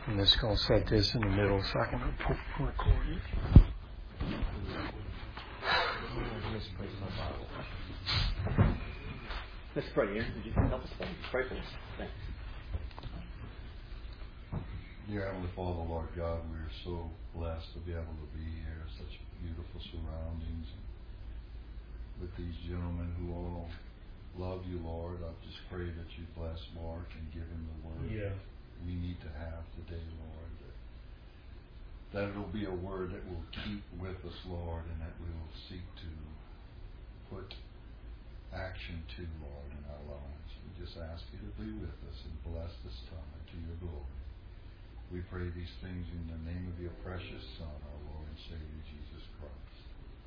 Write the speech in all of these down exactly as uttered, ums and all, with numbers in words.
I'm just going to set this in the middle so I can record it. Let's pray, Aaron. Would you help us pray? Pray for us. Thanks. Dear Heavenly Father, Lord God, we are so blessed to be able to be here, such beautiful surroundings with these gentlemen who all love you, Lord. I just pray that you bless Mark and give him the word yeah. we need to have today, Lord. That, that it will be a word that will keep with us, Lord, and that we will seek to put action to, Lord, in our lives. We just ask you to be with us and bless this time to your glory. We pray these things in the name of your precious Son, our Lord and Savior, Jesus Christ.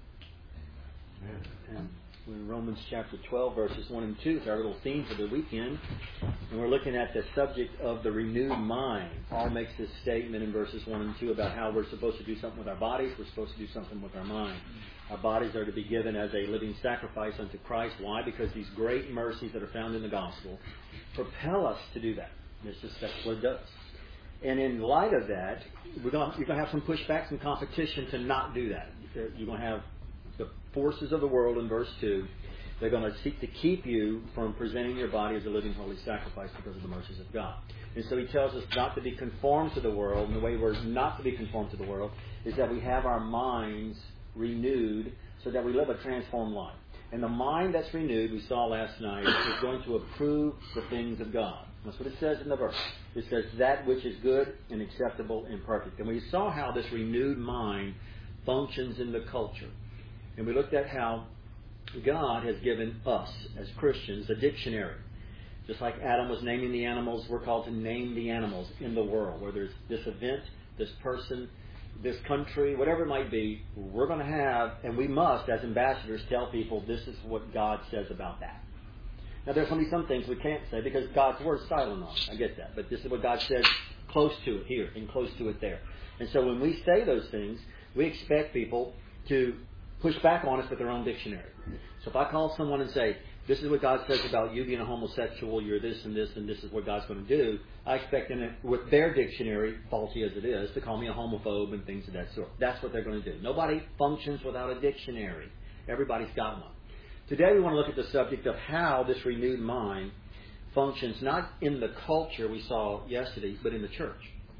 Amen. Amen. We're in Romans chapter twelve, verses one and two. It's our little theme for the weekend. And we're looking at the subject of the renewed mind. Paul makes this statement in verses one and two about how we're supposed to do something with our bodies. We're supposed to do something with our mind. Our bodies are to be given as a living sacrifice unto Christ. Why? Because these great mercies that are found in the gospel propel us to do that. It's just that's what it does. And in light of that, we're going to, you're going to have some pushbacks and competition to not do that. You're going to have the forces of the world in verse two. They're going to seek to keep you from presenting your body as a living holy sacrifice because of the mercies of God. And so he tells us not to be conformed to the world. And the way we're not to be conformed to the world is that we have our minds renewed so that we live a transformed life. And the mind that's renewed, we saw last night, is going to approve the things of God. That's what it says in the verse. It says that which is good and acceptable and perfect. And we saw how this renewed mind functions in the culture. And we looked at how God has given us, as Christians, a dictionary. Just like Adam was naming the animals, we're called to name the animals in the world. Where there's this event, this person, this country, whatever it might be, we're going to have, and we must, as ambassadors, tell people this is what God says about that. Now, there's going to be some things we can't say because God's Word is silent on it. I get that. But this is what God says close to it here and close to it there. And so when we say those things, we expect people to push back on us with their own dictionary. So if I call someone and say, this is what God says about you being a homosexual, you're this and this, and this is what God's going to do, I expect them, with their dictionary, faulty as it is, to call me a homophobe and things of that sort. That's what they're going to do. Nobody functions without a dictionary. Everybody's got one. Today we want to look at the subject of how this renewed mind functions, not in the culture we saw yesterday, but in the church.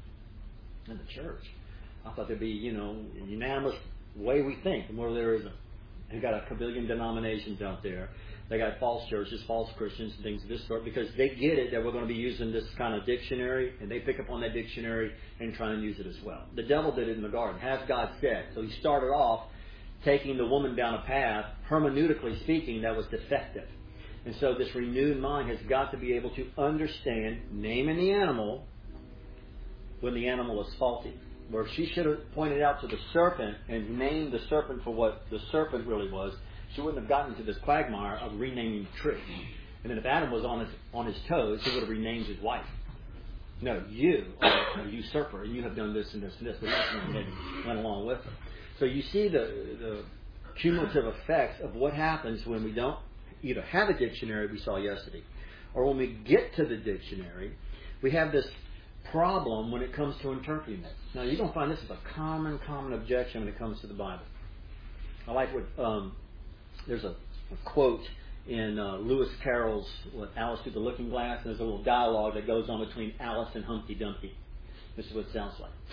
In the church. I thought there'd be, you know, a unanimous way we think, and where there isn't. They've got a billion denominations out there. They got false churches, false Christians, and things of this sort, because they get it that we're going to be using this kind of dictionary, and they pick up on that dictionary and try and use it as well. The devil did it in the garden. Has God said? So he started off taking the woman down a path, hermeneutically speaking, that was defective. And so this renewed mind has got to be able to understand naming the animal when the animal is faulty. Where she should have pointed out to the serpent and named the serpent for what the serpent really was, she wouldn't have gotten into this quagmire of renaming the tree. And then if Adam was on his on his toes, he would have renamed his wife. No, you are a usurper, and you have done this and this and this. But he went along with it. So you see the the cumulative effects of what happens when we don't either have a dictionary we saw yesterday, or when we get to the dictionary, we have this problem when it comes to interpreting it. Now, you're going to find this is a common, common objection when it comes to the Bible. I like what, um, there's a, a quote in uh, Lewis Carroll's what, Alice Through the Looking Glass, and there's a little dialogue that goes on between Alice and Humpty Dumpty. This is what it sounds like.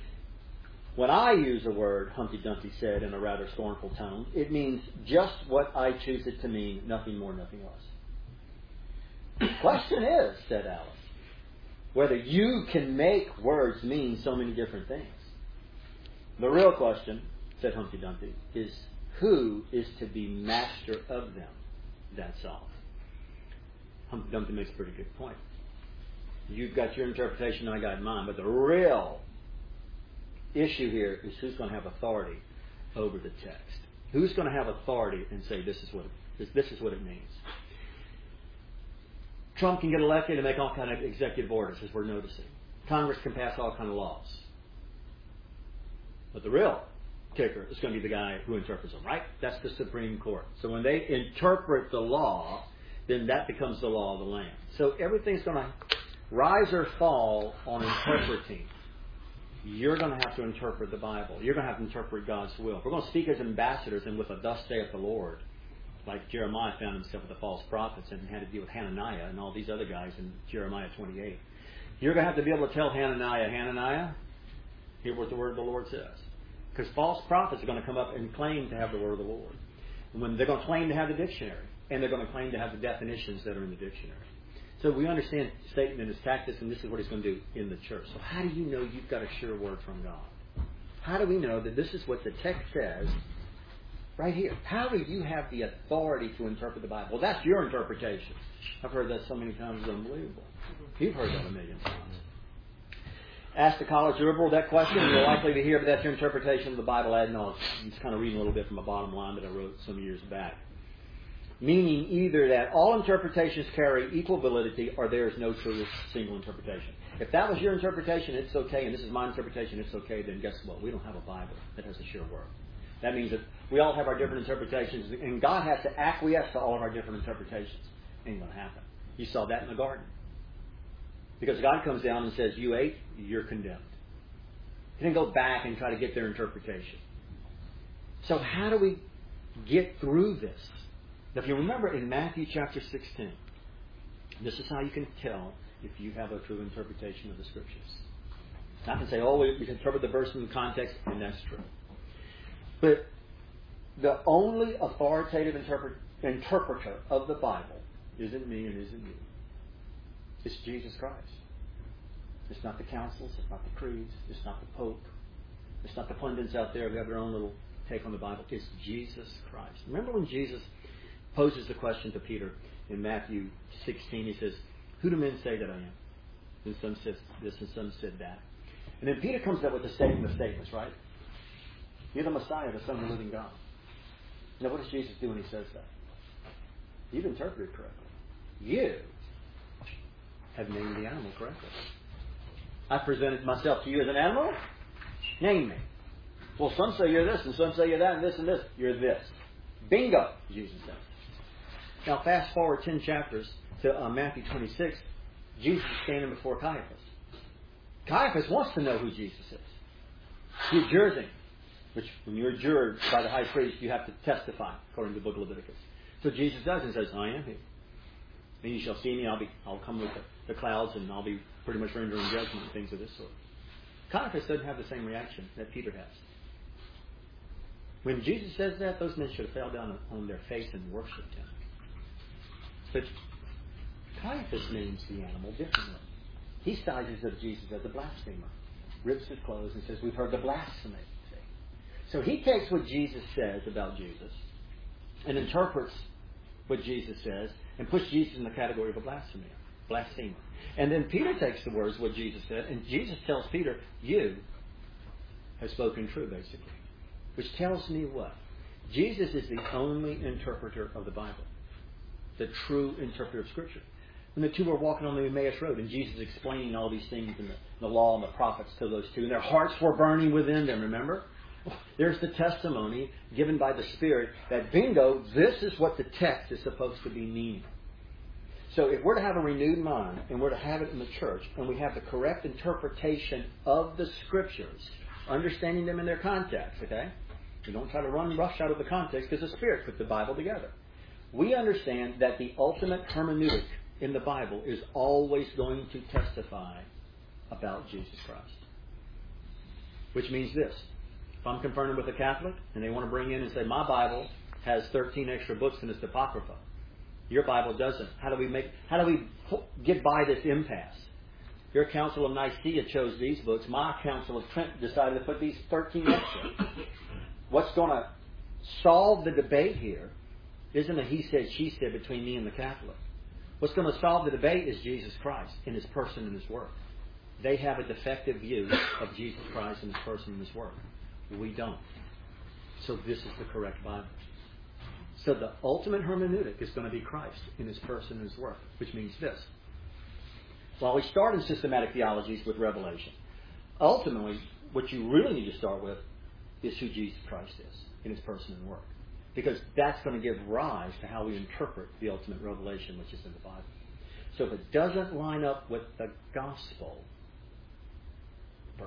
When I use the word, Humpty Dumpty said in a rather scornful tone, it means just what I choose it to mean, nothing more, nothing less. The question is, said Alice, whether you can make words mean so many different things. The real question, said Humpty Dumpty, is who is to be master of them? That's all. Humpty Dumpty makes a pretty good point. You've got your interpretation, I got mine, but the real issue here is who's going to have authority over the text. Who's going to have authority and say this is what it, this is what it means. Trump can get elected and make all kind of executive orders, as we're noticing. Congress can pass all kind of laws. But the real kicker is going to be the guy who interprets them, right? That's the Supreme Court. So when they interpret the law, then that becomes the law of the land. So everything's going to rise or fall on interpreting. you're going to have to interpret the Bible. You're going to have to interpret God's will. If we're going to speak as ambassadors and with a thus saith the Lord, like Jeremiah found himself with the false prophets and had to deal with Hananiah and all these other guys in Jeremiah twenty-eight. You're going to have to be able to tell Hananiah, Hananiah, hear what the word of the Lord says. Because false prophets are going to come up and claim to have the word of the Lord. And when they're going to claim to have the dictionary. And they're going to claim to have the definitions that are in the dictionary. So we understand Satan and his tactics, and this is what he's going to do in the church. So how do you know you've got a sure word from God? How do we know that this is what the text says right here? How do you have the authority to interpret the Bible? Well, that's your interpretation. I've heard that so many times, it's unbelievable. You've heard that a million times. Ask the college liberal that question, and you're likely to hear, but that's your interpretation of the Bible ad nauseam. I'm just kind of reading a little bit from a bottom line that I wrote some years back. Meaning either that all interpretations carry equal validity or there is no true single interpretation. If that was your interpretation, it's okay, and this is my interpretation, it's okay, then guess what? We don't have a Bible that has a sure word. That means that we all have our different interpretations, and God has to acquiesce to all of our different interpretations. Ain't going to happen. You saw that in the garden. Because God comes down and says, you ate, you're condemned. He didn't go back and try to get their interpretation. So how do we get through this? Now, if you remember in Matthew chapter sixteen, this is how you can tell if you have a true interpretation of the Scriptures. I can say, oh, we can interpret the verse in the context, and that's true. But the only authoritative interpret, interpreter of the Bible isn't me and isn't you. It's Jesus Christ. It's not the councils, it's not the creeds, it's not the Pope, it's not the pundits out there who have their own little take on the Bible. It's Jesus Christ. Remember when Jesus poses the question to Peter in Matthew sixteen. He says, who do men say that I am? And some said this and some said that. And then Peter comes up with a statement of statements, right? You're the Messiah, the Son of the living God. Now what does Jesus do when he says that? You've interpreted correctly. You have named the animal correctly. I presented myself to you as an animal? Name me. Well, some say you're this, and some say you're that, and this and this. You're this. Bingo, Jesus says. Now, fast forward ten chapters to uh, Matthew twenty-six. Jesus is standing before Caiaphas. Caiaphas wants to know who Jesus is. He adjures him, which when you're adjured by the high priest, you have to testify, according to the book of Leviticus. So Jesus does and says, I am he. And you shall see me, I'll be, I'll come with the, the clouds, and I'll be pretty much rendering judgment and things of this sort. Caiaphas doesn't have the same reaction that Peter has. When Jesus says that, those men should have fell down on their face and worshipped him. But Caiaphas names the animal differently. He sizes up Jesus as a blasphemer, rips his clothes and says, we've heard the blasphemy. See? So he takes what Jesus says about Jesus and interprets what Jesus says and puts Jesus in the category of a blasphemer. blasphemer. And then Peter takes the words, what Jesus said, and Jesus tells Peter, you have spoken true, basically. Which tells me what? Jesus is the only interpreter of the Bible. The true interpreter of Scripture. When the two were walking on the Emmaus Road and Jesus explaining all these things in the, the law and the prophets to those two, and their hearts were burning within them, remember? There's the testimony given by the Spirit that, bingo, this is what the text is supposed to be meaning. So if we're to have a renewed mind, and we're to have it in the church, and we have the correct interpretation of the Scriptures, understanding them in their context, okay? We don't try to run rush out of the context because the Spirit put the Bible together. We understand that the ultimate hermeneutic in the Bible is always going to testify about Jesus Christ. Which means this. If I'm confronted with a Catholic and they want to bring in and say, my Bible has thirteen extra books and it's Apocrypha. Your Bible doesn't. How do we make? How do we get by this impasse? Your Council of Nicaea chose these books. My Council of Trent decided to put these thirteen extra. What's going to solve the debate here isn't a he said, she said between me and the Catholic. What's going to solve the debate is Jesus Christ in His person and His work. They have a defective view of Jesus Christ and His person and His work. We don't. So this is the correct Bible. So the ultimate hermeneutic is going to be Christ in His person and His work, which means this. While we start in systematic theologies with Revelation, ultimately what you really need to start with is who Jesus Christ is in His person and work. Because that's going to give rise to how we interpret the ultimate revelation which is in the Bible. So if it doesn't line up with the gospel,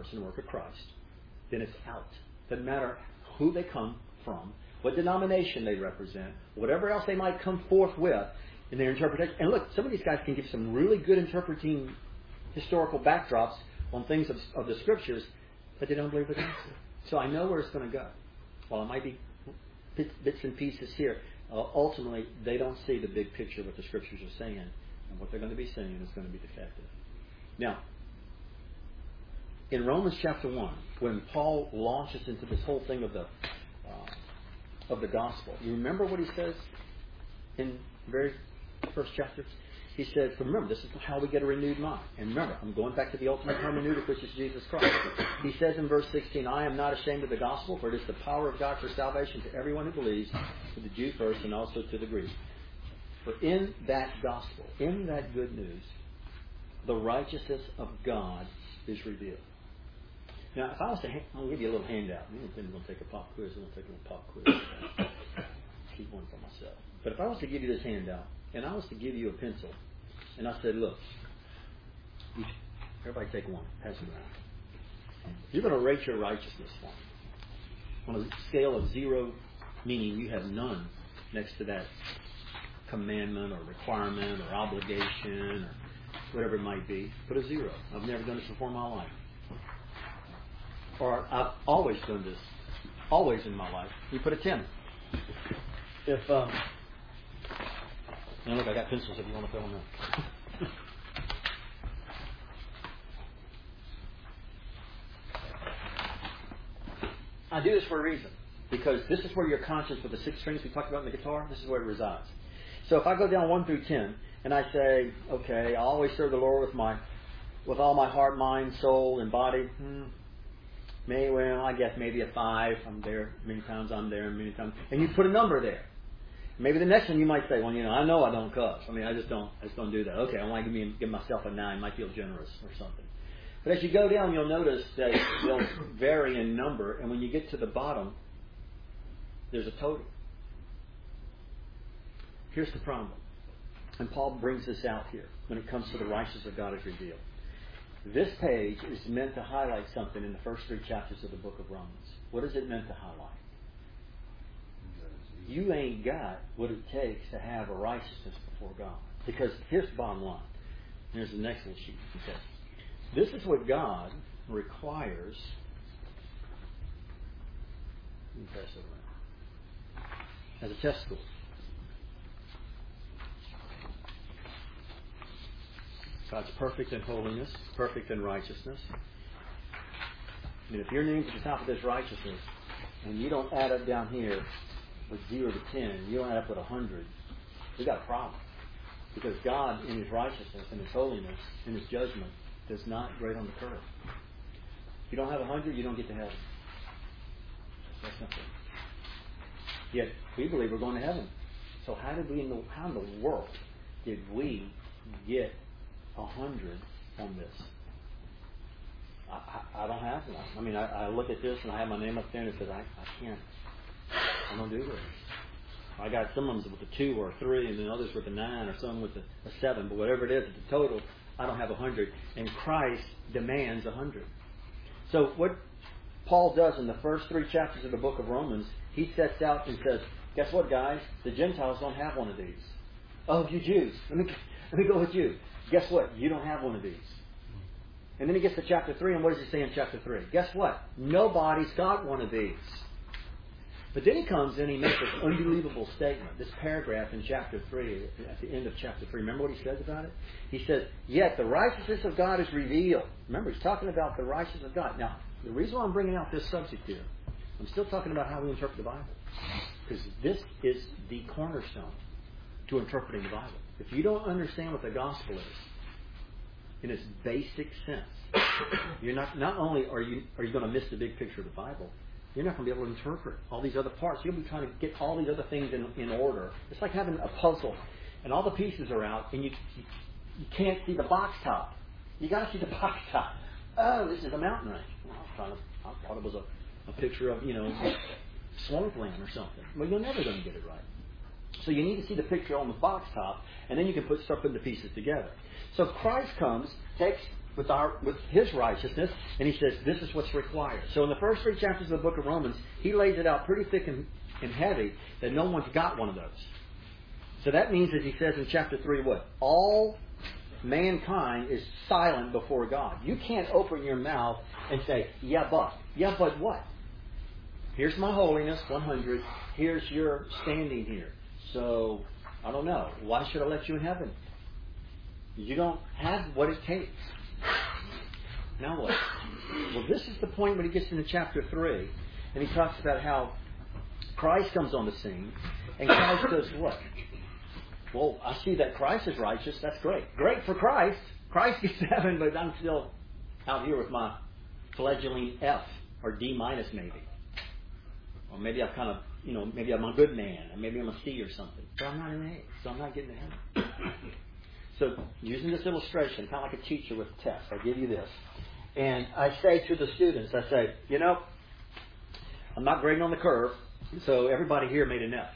with our with His righteousness, and He says this is what's required. So in the first three chapters of the book of Romans, He lays it out pretty thick and, and heavy that no one's got one of those. So that means, as He says in chapter three, what? All mankind is silent before God. You can't open your mouth and say, yeah, but. Yeah, but what? Here's my holiness, one hundred. Here's your standing here. So, I don't know. Why should I let you in heaven? You don't have what it takes. Now what? Well, this is the point when he gets into chapter three, and he talks about how Christ comes on the scene, and Christ does what? Well, I see that Christ is righteous. That's great. Great for Christ. Christ gets to heaven, but I'm still out here with my fledgling F, or D minus maybe. Or maybe I've kind of, you know, maybe I'm a good man, or maybe I'm a C or something. But I'm not an A, so I'm not getting to heaven. So, using this illustration, kind of like a teacher with a test, I give you this. And I say to the students, I say, you know, I'm not grading on the curve, so everybody here made an F.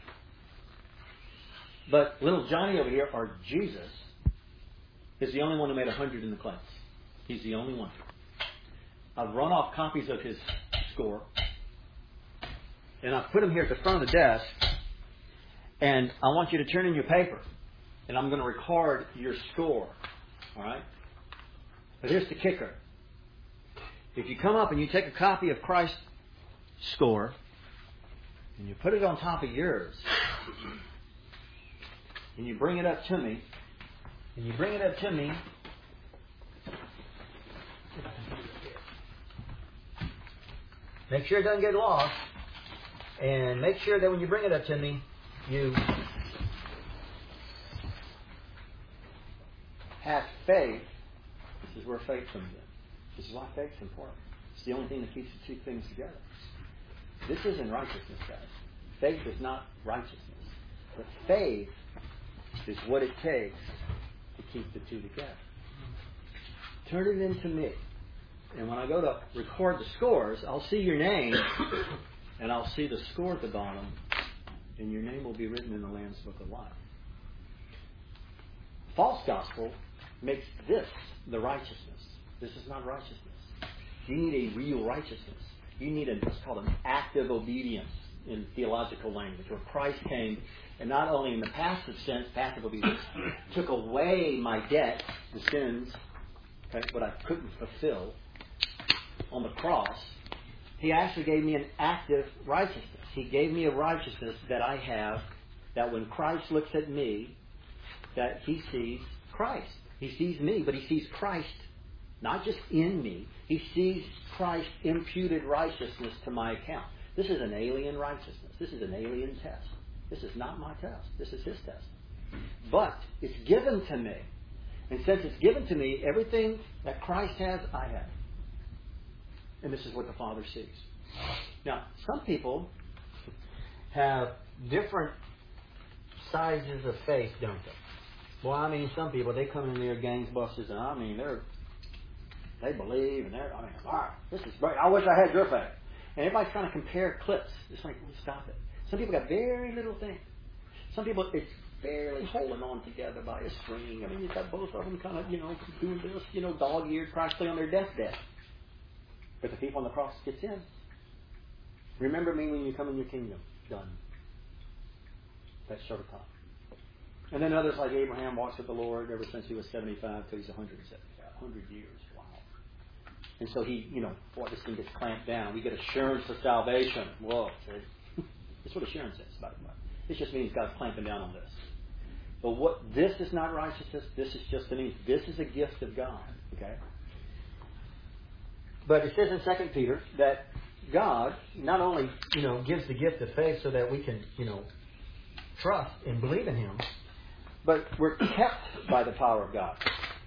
But little Johnny over here, or Jesus, is the only one who made one hundred in the class. He's the only one. I've run off copies of his score, and I've put them here at the front of the desk, and I want you to turn in your paper, and I'm going to record your score. All right? But here's the kicker. If you come up and you take a copy of Christ's score, and you put it on top of yours, and you bring it up to me, and you bring it up to me, make sure it doesn't get lost, and make sure that when you bring it up to me, you have faith. This is where faith comes in. This is why faith's important. It's the only thing that keeps the two things together. This isn't righteousness, guys. Faith is not righteousness. But faith is what it takes to keep the two together. Turn it into me. And when I go to record the scores, I'll see your name, and I'll see the score at the bottom, and your name will be written in the Lamb's Book of Life. False gospel makes this the righteousness. This is not righteousness. You need a real righteousness. You need a, what's called an active obedience in theological language, where Christ came, and not only in the passive sense, passive obedience, took away my debt, the sins, okay, what I couldn't fulfill on the cross. He actually gave me an active righteousness. He gave me a righteousness that I have, that when Christ looks at me, that He sees Christ. He sees me, but He sees Christ not just in me. He sees Christ's imputed righteousness to my account. This is an alien righteousness. This is an alien test. This is not my test. This is His test. But it's given to me. And since it's given to me, everything that Christ has, I have. And this is what the Father sees. Now, some people have different sizes of faith, don't they? Well, I mean, some people, they come in there gangbusters, and I mean, they're they believe, and they're, I mean, all right, this is great. I wish I had your faith. And everybody's trying to compare clips. It's like, well, stop it. Some people got very little things. Some people, it's barely holding on together by a string. I mean, you've got both of them kind of, you know, doing this, you know, dog-eared, practically on their deathbed. But the thief on the cross gets in. Remember me when you come in your kingdom. Done. That short of time. And then others like Abraham walks with the Lord ever since he was seventy-five till he's one hundred seventy-five. one hundred years. Wow. And so he, you know, boy, this thing gets clamped down. We get assurance of salvation. Whoa. That's what assurance is, by the way. This just means God's clamping down on this. But what this is not righteousness. This is just, I mean, this is a gift of God. Okay? But it says in Second Peter that God not only, you know, gives the gift of faith so that we can, you know, trust and believe in Him, but we're kept by the power of God.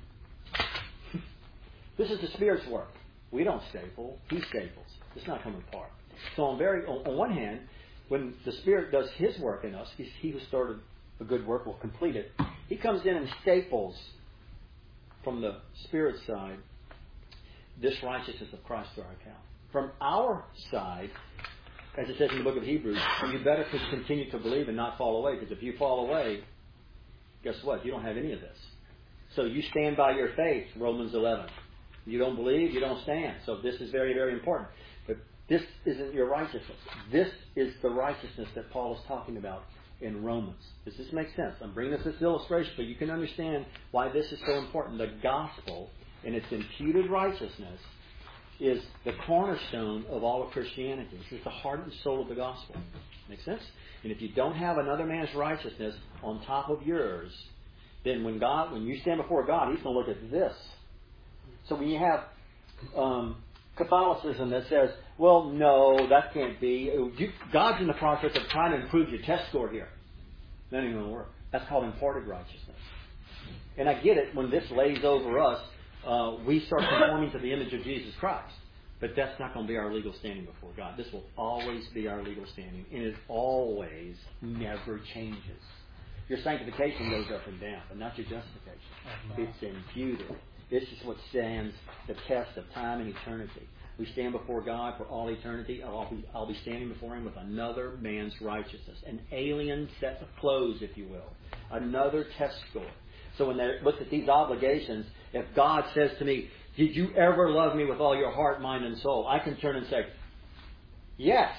This is the Spirit's work. We don't staple. He staples. It's not coming apart. So on very on, on one hand, when the Spirit does His work in us, He, he who started a good work will complete it. He comes in and staples from the Spirit's side this righteousness of Christ to our account. From our side, as it says in the book of Hebrews, you better continue to believe and not fall away, because if you fall away, guess what? You don't have any of this. So you stand by your faith, Romans eleven. You don't believe, you don't stand. So this is very, very important. But this isn't your righteousness. This is the righteousness that Paul is talking about in Romans. Does this make sense? I'm bringing this as illustration, but you can understand why this is so important. The gospel and its imputed righteousness is the cornerstone of all of Christianity. This is the heart and soul of the gospel. Make sense? And if you don't have another man's righteousness on top of yours, then when God, when you stand before God, He's going to look at this. So when you have um, Catholicism that says, well, no, that can't be. You, God's in the process of trying to improve your test score here. That ain't going to work. That's called imparted righteousness. And I get it, when this lays over us, uh, we start conforming to the image of Jesus Christ. But that's not going to be our legal standing before God. This will always be our legal standing. And it always never changes. Your sanctification goes up and down, but not your justification. It's imputed. This is what stands the test of time and eternity. We stand before God for all eternity. I'll be, I'll be standing before Him with another man's righteousness. An alien set of clothes, if you will. Another test score. So when they look at these obligations, if God says to me, did you ever love me with all your heart, mind, and soul? I can turn and say, yes.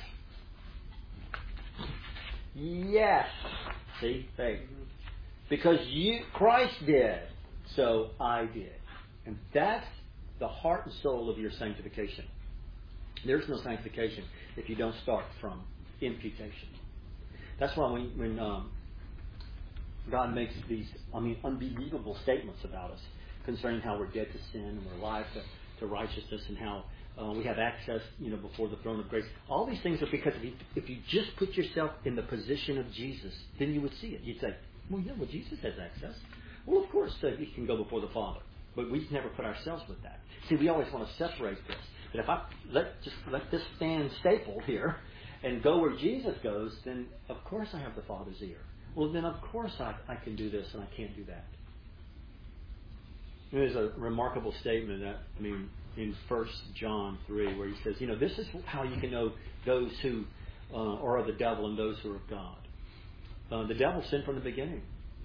Yes. See? Faith. Because you, Christ did, so I did. And that's the heart and soul of your sanctification. There's no sanctification if you don't start from imputation. That's why when, when um, God makes these, I mean, unbelievable statements about us concerning how we're dead to sin and we're alive to, to righteousness and how uh, we have access, you know, before the throne of grace. All these things are because if you, if you just put yourself in the position of Jesus, then you would see it. You'd say, well, yeah, well, Jesus has access. Well, of course, uh, He can go before the Father. But we never put ourselves with that. See, we always want to separate this. That if I let just let this stand stapled here and go where Jesus goes, then of course I have the Father's ear. Well, then of course I, I can do this and I can't do that. There's a remarkable statement that, I mean, in First John three, where he says, you know, this is how you can know those who uh, are of the devil and those who are of God. Uh, the devil sinned from the beginning.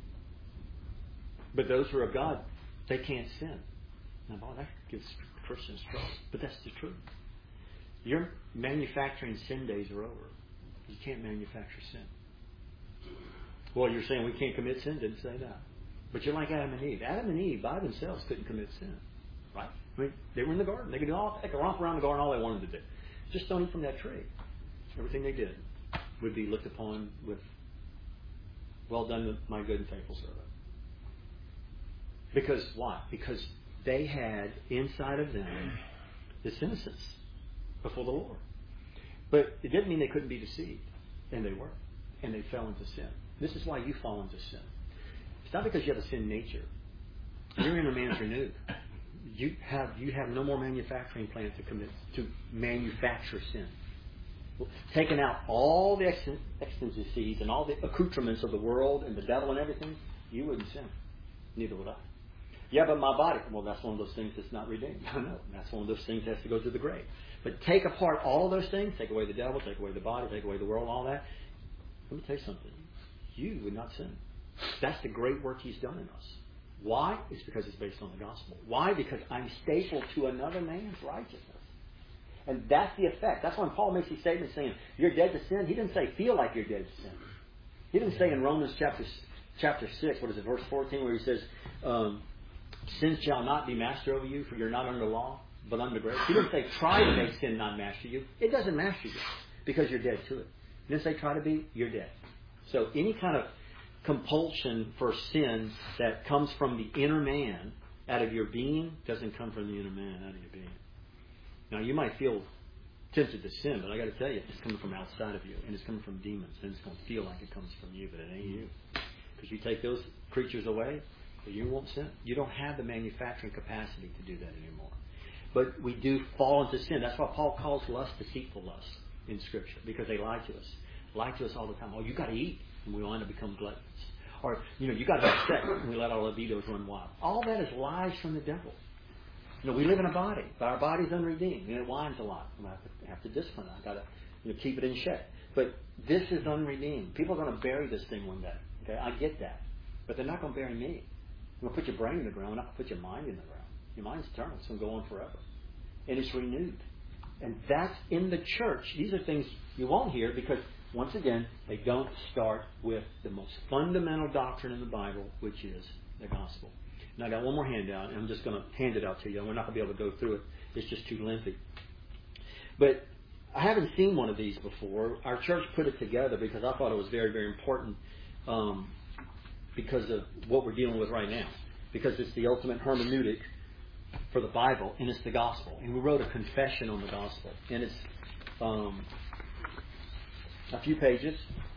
But those who are of God, they can't sin. Now, boy, that gives Christians trouble. But that's the truth. Your manufacturing sin days are over. You can't manufacture sin. Well, you're saying we can't commit sin? Didn't say that. But you're like Adam and Eve. Adam and Eve, by themselves, couldn't commit sin. Right? I mean, they were in the garden. They could do all, they could romp around the garden all they wanted to do. Just don't eat from that tree. Everything they did would be looked upon with, well done, my good and faithful servant. Because why? Because they had inside of them this innocence before the Lord. But it didn't mean they couldn't be deceived. And they were. And they fell into sin. This is why you fall into sin. It's not because you have a sin nature. Your inner man's renewed. You have you have no more manufacturing plant to commit to manufacture sin. Taking out all the exigencies and all the accoutrements of the world and the devil and everything, you wouldn't sin. Neither would I. Yeah, but my body, well, that's one of those things that's not redeemed. I know. That's one of those things that has to go to the grave. But take apart all those things, take away the devil, take away the body, take away the world, all that. Let me tell you something. You would not sin. That's the great work He's done in us. Why? It's because it's based on the gospel. Why? Because I'm stapled to another man's righteousness. And that's the effect. That's when Paul makes these statements saying, you're dead to sin. He didn't say, feel like you're dead to sin. He didn't say in Romans chapter chapter six, what is it, verse fourteen, where he says, um, sin shall not be master over you, for you're not under law, but under grace. He didn't say, try to make sin not master you. It doesn't master you because you're dead to it. He didn't say, try to be, you're dead. So any kind of compulsion for sin that comes from the inner man out of your being doesn't come from the inner man out of your being. Now, you might feel tempted to sin, but I got to tell you, it's coming from outside of you, and it's coming from demons, and it's going to feel like it comes from you, but it ain't you. Because you take those creatures away, you won't sin. You don't have the manufacturing capacity to do that anymore. But we do fall into sin. That's why Paul calls lust deceitful lust in Scripture, because they lie to us. Lie to us all the time. Oh, you got to eat, and we wind up become gluttons. Or, you know, you got to have sex, and we let our libidos run wild. All that is lies from the devil. You know, we live in a body, but our body's unredeemed, and it whines a lot. I have to, have to discipline it. I've got to, you know, keep it in check. But this is unredeemed. People are going to bury this thing one day. Okay, I get that. But they're not going to bury me. They're going to put your brain in the ground, not put your mind in the ground. Your mind's eternal. It's going to go on forever. And it's renewed. And that's in the church. These are things you won't hear because, once again, they don't start with the most fundamental doctrine in the Bible, which is the gospel. Now, I got one more handout, and I'm just going to hand it out to you. We're not going to be able to go through it. It's just too lengthy. But I haven't seen one of these before. Our church put it together because I thought it was very, very important um, because of what we're dealing with right now. Because it's the ultimate hermeneutic for the Bible, and it's the gospel. And we wrote a confession on the gospel. And it's um, a few pages.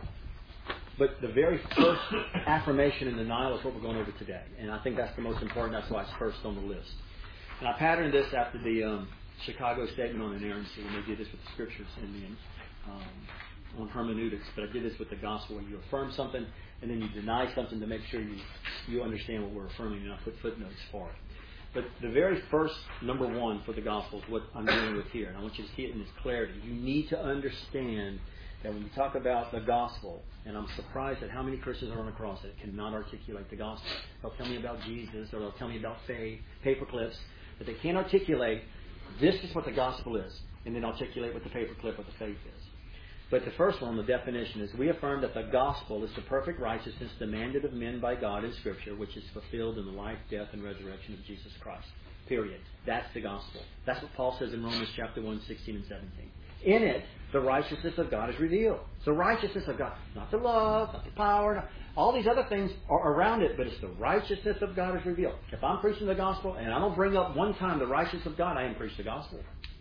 But the very first affirmation and denial is what we're going over today. And I think that's the most important. That's why it's first on the list. And I patterned this after the um, Chicago Statement on Inerrancy, and they did this with the Scriptures in the, um, on hermeneutics. But I did this with the gospel, where you affirm something, and then you deny something to make sure you, you understand what we're affirming, and I put footnotes for it. But the very first, number one, for the gospel is what I'm dealing with here. And I want you to see it in its clarity. You need to understand that when you talk about the gospel, and I'm surprised at how many Christians are on the cross that cannot articulate the gospel. They'll tell me about Jesus, or they'll tell me about faith, paper clips, but they can't articulate, this is what the gospel is, and then articulate with the paper clip what the faith is. But the first one, the definition, is we affirm that the gospel is the perfect righteousness demanded of men by God in Scripture, which is fulfilled in the life, death, and resurrection of Jesus Christ. Period. That's the gospel. That's what Paul says in Romans chapter one, sixteen and seventeen. In it, the righteousness of God is revealed. It's the righteousness of God. Not the love, not the power. Not, all these other things are around it, but it's the righteousness of God is revealed. If I'm preaching the gospel and I don't bring up one time the righteousness of God, I haven't preached the gospel.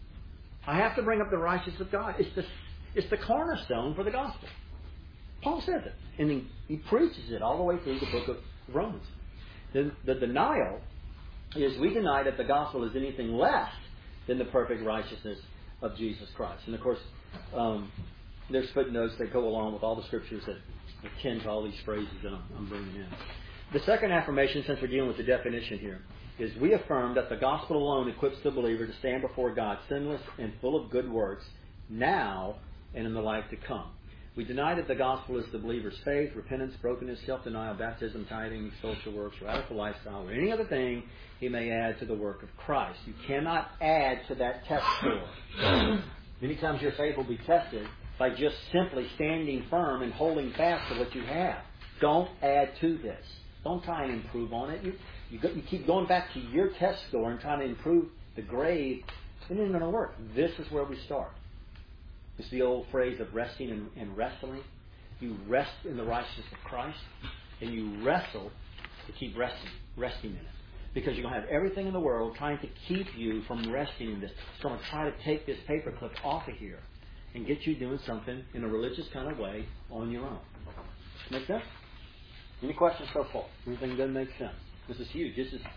I have to bring up the righteousness of God. It's the, it's the cornerstone for the gospel. Paul says it. And he, he preaches it all the way through the book of Romans. The, the denial is we deny that the gospel is anything less than the perfect righteousness of Jesus Christ. And of course, um, there's footnotes that go along with all the scriptures that akin to all these phrases that I'm, I'm bringing in. The second affirmation, since we're dealing with the definition here, is we affirm that the gospel alone equips the believer to stand before God sinless and full of good works now and in the life to come. We deny that the gospel is the believer's faith, repentance, brokenness, self-denial, baptism, tithing, social works, radical lifestyle, or any other thing he may add to the work of Christ. You cannot add to that test score. Many times your faith will be tested by just simply standing firm and holding fast to what you have. Don't add to this. Don't try and improve on it. You, you, go, you keep going back to your test score and trying to improve the grade. It isn't going to work. This is where we start. It's the old phrase of resting and, and wrestling. You rest in the righteousness of Christ, and you wrestle to keep resting, resting in it. Because you're going to have everything in the world trying to keep you from resting in this. It's going to try to take this paperclip off of here and get you doing something in a religious kind of way on your own. Make sense? Any questions so far? Anything doesn't make sense? This is huge. This is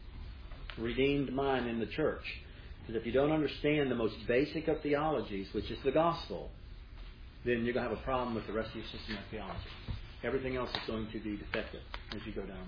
redeemed mind in the church. Because if you don't understand the most basic of theologies, which is the gospel, then you're going to have a problem with the rest of your systematic theology. Everything else is going to be defective as you go down.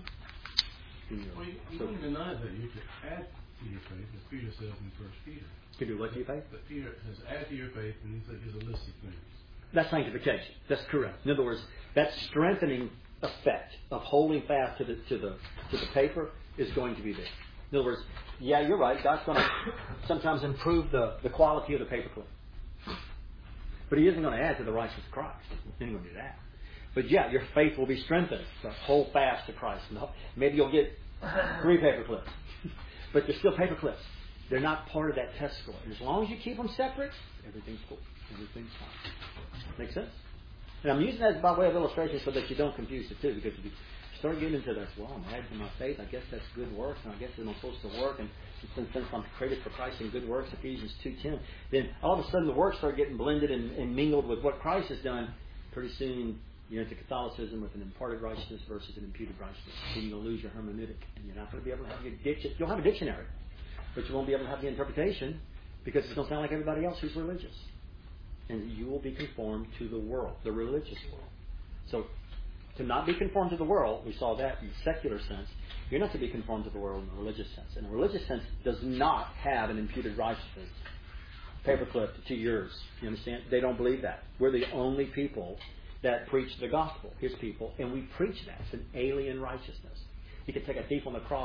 In your, well, you, you so, don't deny that. You could add to your faith, as Peter says in First Peter. To do what to your faith? But Peter says, add to your faith, and he says there's a list of things. That's sanctification. That's correct. In other words, that strengthening effect of holding fast to the to the to the paper is going to be there. In other words, yeah, you're right. God's going to sometimes improve the, the quality of the paperclip. But He isn't going to add to the righteousness of Christ. He ain't going to do that. But yeah, your faith will be strengthened. So hold fast to Christ. Maybe you'll get three paperclips. But they're still paperclips. They're not part of that test score. And as long as you keep them separate, everything's cool. Everything's fine. Make sense? And I'm using that by way of illustration so that you don't confuse it too. Because if you start getting into this, well, I'm adding to my faith, I guess that's good works, and I guess it's supposed to work, and since, since I'm created for Christ in good works, Ephesians two ten, then all of a sudden the works start getting blended and, and mingled with what Christ has done. Pretty soon you're into Catholicism with an imparted righteousness versus an imputed righteousness. Then you're going to lose your hermeneutic, and you're not going to be able to have your dictionary. You'll have a dictionary, but you won't be able to have the interpretation because it's going to sound like everybody else who's religious. And you will be conformed to the world, the religious world. So, to not be conformed to the world, we saw that in the secular sense. You're not to be conformed to the world in the religious sense. And the religious sense does not have an imputed righteousness paperclip to yours. You understand? They don't believe that. We're the only people that preach the gospel, His people, and we preach that. It's an alien righteousness. You could take a thief on the cross and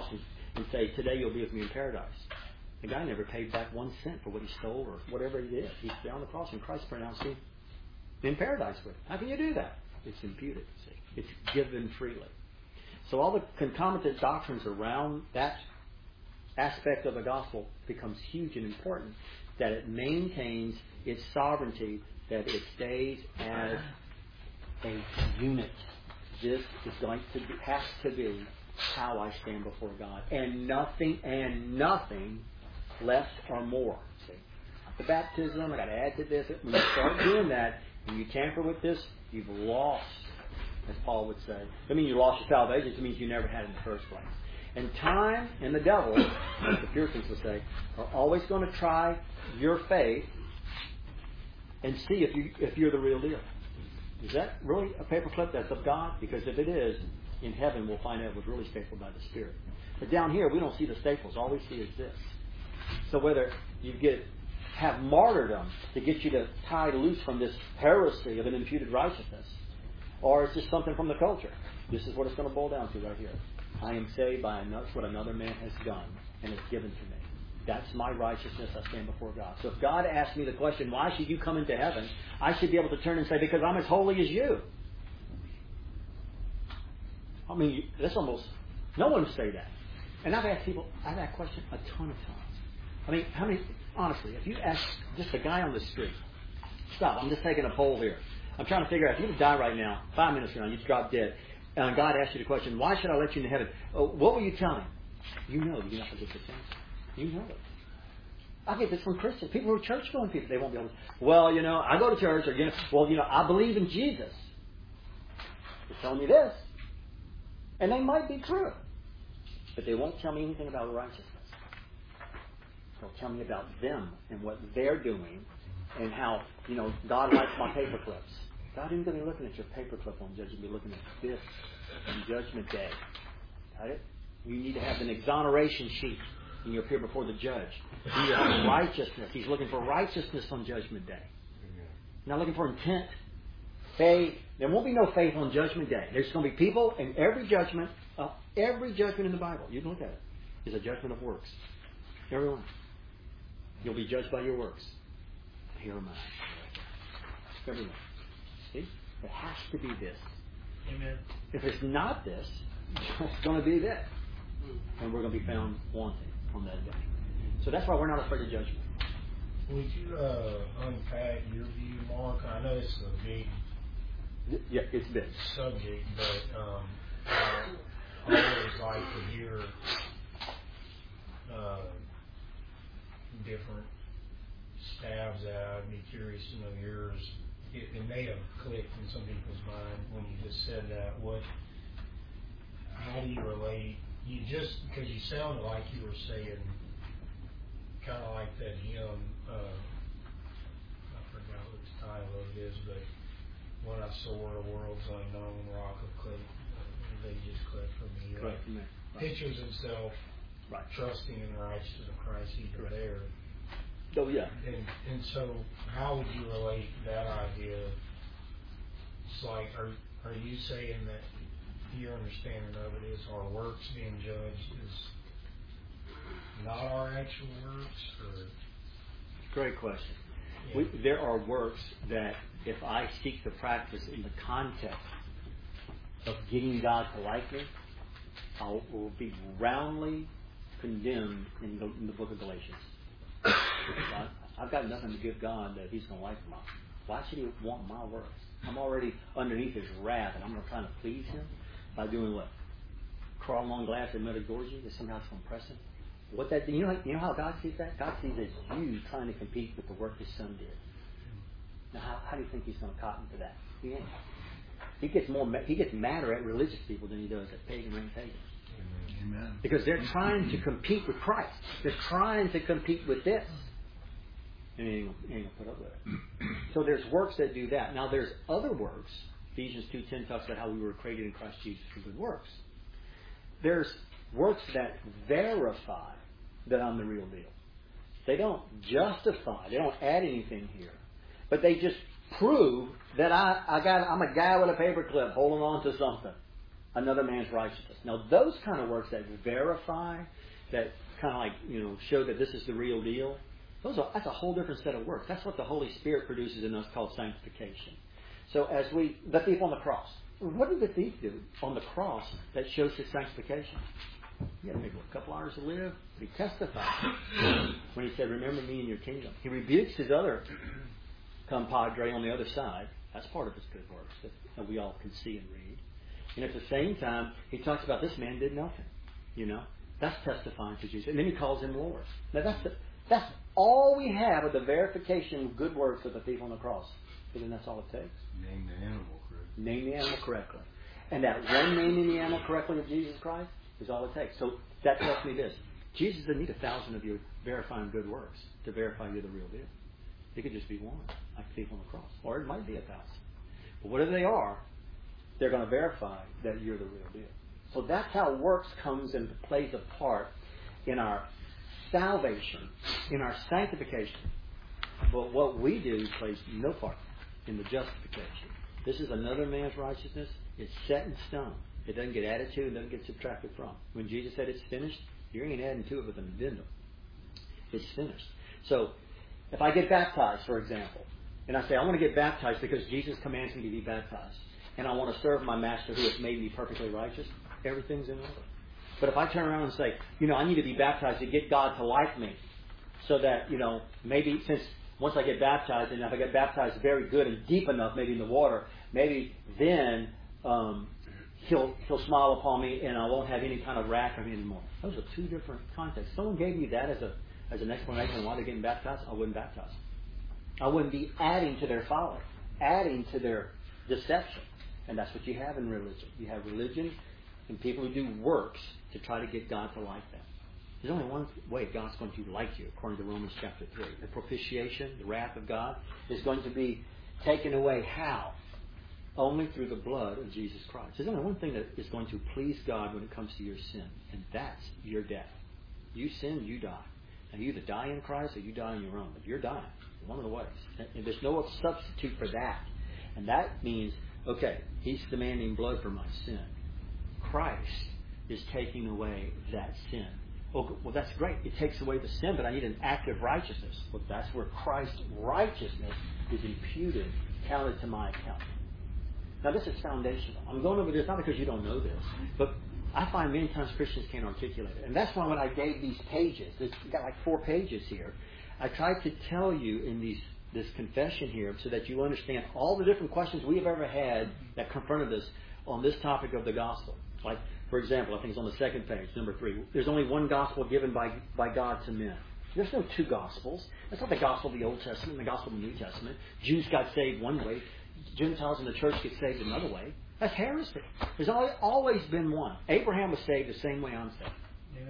and say, today you'll be with me in paradise. The guy never paid back one cent for what he stole or whatever he did. He's there on the cross and Christ pronounced him in paradise with him. How can you do that? It's imputed, see. It's given freely. So all the concomitant doctrines around that aspect of the gospel becomes huge and important, that it maintains its sovereignty, that it stays as a unit. This is going to be, has to be how I stand before God. And nothing, and nothing less or more. See? The baptism, I got to add to this. When you start doing that, and you tamper with this, you've lost, as Paul would say. I mean, you lost your salvation. It means you never had it in the first place. And time and the devil, as the Puritans would say, are always going to try your faith and see if you if you're the real deal. Is that really a paperclip that's of God? Because if it is, in heaven we'll find out it was really stapled by the Spirit. But down here we don't see the staples. All we see is this. So whether you get have martyrdom to get you to tie loose from this heresy of an imputed righteousness, or it's just something from the culture. This is what it's going to boil down to right here. I am saved by what another man has done and is given to me. That's my righteousness. I stand before God. So if God asks me the question, why should you come into heaven? I should be able to turn and say, because I'm as holy as you. I mean, that's almost, no one would say that. And I've asked people, I've asked that question a ton of times. I mean, how many, honestly, if you ask just a guy on the street, stop, I'm just taking a poll here. I'm trying to figure out, if you would die right now, five minutes from now, you'd drop dead, and God asked you the question, why should I let you into heaven? Oh, what will you tell him? You know you're not going to get this answer. You know it. I get this from Christians. People who are church-going people, they won't be able to, well, you know, I go to church, or, you know, well, you know, I believe in Jesus. They're telling me this. And they might be true. But they won't tell me anything about righteousness. They'll tell me about them and what they're doing and how, you know, God likes my paper clips. God isn't going to be looking at your paperclip on judgment. He'll be looking at this on Judgment Day. Got it? You need to have an exoneration sheet when you appear before the judge. You need to have righteousness. He's looking for righteousness on Judgment Day. Not looking for intent, faith. There won't be no faith on Judgment Day. There's going to be people in every judgment, uh, every judgment in the Bible, you can look at it, is a judgment of works. Every one. You'll be judged by your works. Here am I. Everyone. See? It has to be this. Amen. If it's not this, it's going to be this. And we're going to be found wanting on that day. So that's why we're not afraid of judgment. Would you uh, unpack your view, Mark? I know it's a big yeah, it's big subject, but um, I always like to hear uh, different stabs out. I'd be curious to know yours. It, it may have clicked in some people's mind when you just said that. What? How do you relate? You just because you sounded like you were saying, kind of like that hymn. Uh, I forgot what the title of it is, but when I soar, the world's unknown rock of clay, uh, they just click for me. Right. Right. Pictures himself, right, trusting in the righteousness of Christ, either right there. Oh yeah. And and so, how would you relate that idea? It's like, are are you saying that your understanding of it is our works being judged is not our actual works, or? Great question. Yeah. We, there are works that, if I seek to practice in the context of getting God to like me, I will be roundly condemned in the, in the book of Galatians. I, I've got nothing to give God that He's going to like me. Why should He want my works? I'm already underneath His wrath, and I'm going to try to please Him by doing what? Crawl along glass and meta gorgy that somehow it's going to impress Him? What that you know you know how God sees that? God sees it as you trying to compete with the work His Son did. Now, how, how do you think He's going to cotton to that? He ain't. He gets more. He gets madder at religious people than He does at pagan and pagans. Amen. Because they're trying to compete with Christ. They're trying to compete with this, and He ain't, he ain't going to put up with it. So there's works that do that. Now there's other works. Ephesians two ten talks about how we were created in Christ Jesus for good works. There's works that verify that I'm the real deal. They don't justify. They don't add anything here. But they just prove that I, I got, I'm a guy with a paperclip holding on to something. another man's righteousness. Now, those kind of works that verify, that kind of like, you know, show that this is the real deal, those are, that's a whole different set of works. That's what the Holy Spirit produces in us called sanctification. So as we, the thief on the cross, what did the thief do on the cross that shows his sanctification? He had maybe a couple hours to live, but he testified when he said, remember me in your kingdom. He rebukes his other compadre on the other side. That's part of his good works that we all can see and read. And at the same time, he talks about this man did nothing. You know, that's testifying to Jesus. And then he calls him Lord. Now that's the, that's all we have of the verification of good works of the thief on the cross. But then that's all it takes. Name the animal correctly. Name the animal correctly. And that one naming the animal correctly of Jesus Christ is all it takes. So that tells me this. Jesus doesn't need a thousand of you verifying good works to verify you're the real deal. It could just be one, like the thief on the cross. Or it might be a thousand. But whatever they are, they're going to verify that you're the real deal. So that's how works comes and plays a part in our salvation, in our sanctification. But what we do plays no part in the justification. This is another man's righteousness. It's set in stone. It doesn't get added to, it doesn't get subtracted from. When Jesus said it's finished, you ain't adding to it with an addendum. It's finished. So, if I get baptized, for example, and I say, I want to get baptized because Jesus commands me to be baptized, and I want to serve my Master who has made me perfectly righteous, everything's in order. But if I turn around and say, you know, I need to be baptized to get God to like me, so that, you know, maybe since once I get baptized, and if I get baptized very good and deep enough, maybe in the water, maybe then um, he'll he'll smile upon me and I won't have any kind of wrath on me anymore. Those are two different contexts. Someone gave me that as a as an explanation of why they're getting baptized. I wouldn't baptize. I wouldn't be adding to their folly, adding to their deception. And that's what you have in religion. You have religion and people who do works to try to get God to like them. There's only one way God's going to like you, according to Romans chapter three. The propitiation, the wrath of God, is going to be taken away. How? Only through the blood of Jesus Christ. There's only one thing that is going to please God when it comes to your sin, and that's your death. You sin, you die. Now, you either die in Christ or you die on your own, but you're dying. One of the ways. And there's no substitute for that. And that means, okay, He's demanding blood for my sin. Christ is taking away that sin. Oh, well, that's great. It takes away the sin, but I need an active righteousness. Well, that's where Christ's righteousness is imputed, counted to my account. Now, this is foundational. I'm going over this not because you don't know this, but I find many times Christians can't articulate it. And that's why when I gave these pages, it's got like four pages here, I tried to tell you in these this confession here so that you understand all the different questions we have ever had that confronted us on this topic of the gospel. Like, for example, I think it's on the second page, number three. There's only one gospel given by, by God to men. There's no two gospels. That's not the gospel of the Old Testament and the gospel of the New Testament. Jews got saved one way. Gentiles in the church get saved another way. That's heresy. There's always been one. Abraham was saved the same way I'm saved.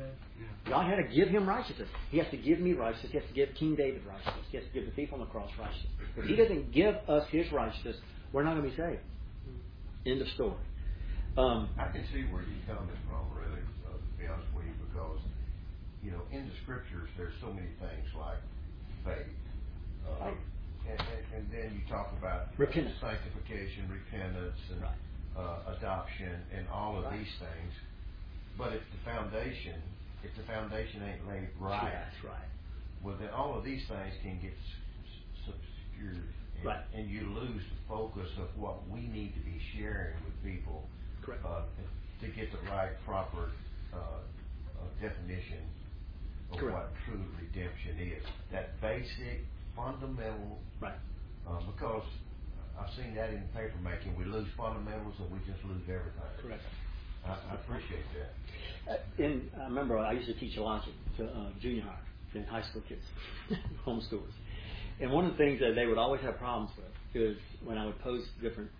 God had to give him righteousness. He has to give me righteousness. He has to give King David righteousness. He has to give the thief on the cross righteousness. If He doesn't give us His righteousness, we're not going to be saved. End of story. Um, I can see where you're coming from, really, uh, to be honest with you, because, you know, in the Scriptures, there's so many things like faith. Uh, right. and, and, and then you talk about repentance, sanctification, repentance, and right. uh, adoption, and all of right. these things. But if the foundation, if the foundation ain't laid right, that's right. well, then all of these things can get obscured, and, right. and you lose the focus of what we need to be sharing with people. Correct. Uh, to get the right, proper uh, uh, definition of Correct. what true redemption is. That basic, fundamental, right? Uh, because I've seen that in paper making. We lose fundamentals and we just lose everything. Correct. I, I appreciate that. Uh, in, I remember I used to teach logic to uh, junior high and high school kids, homeschoolers. And one of the things that they would always have problems with is when I would pose different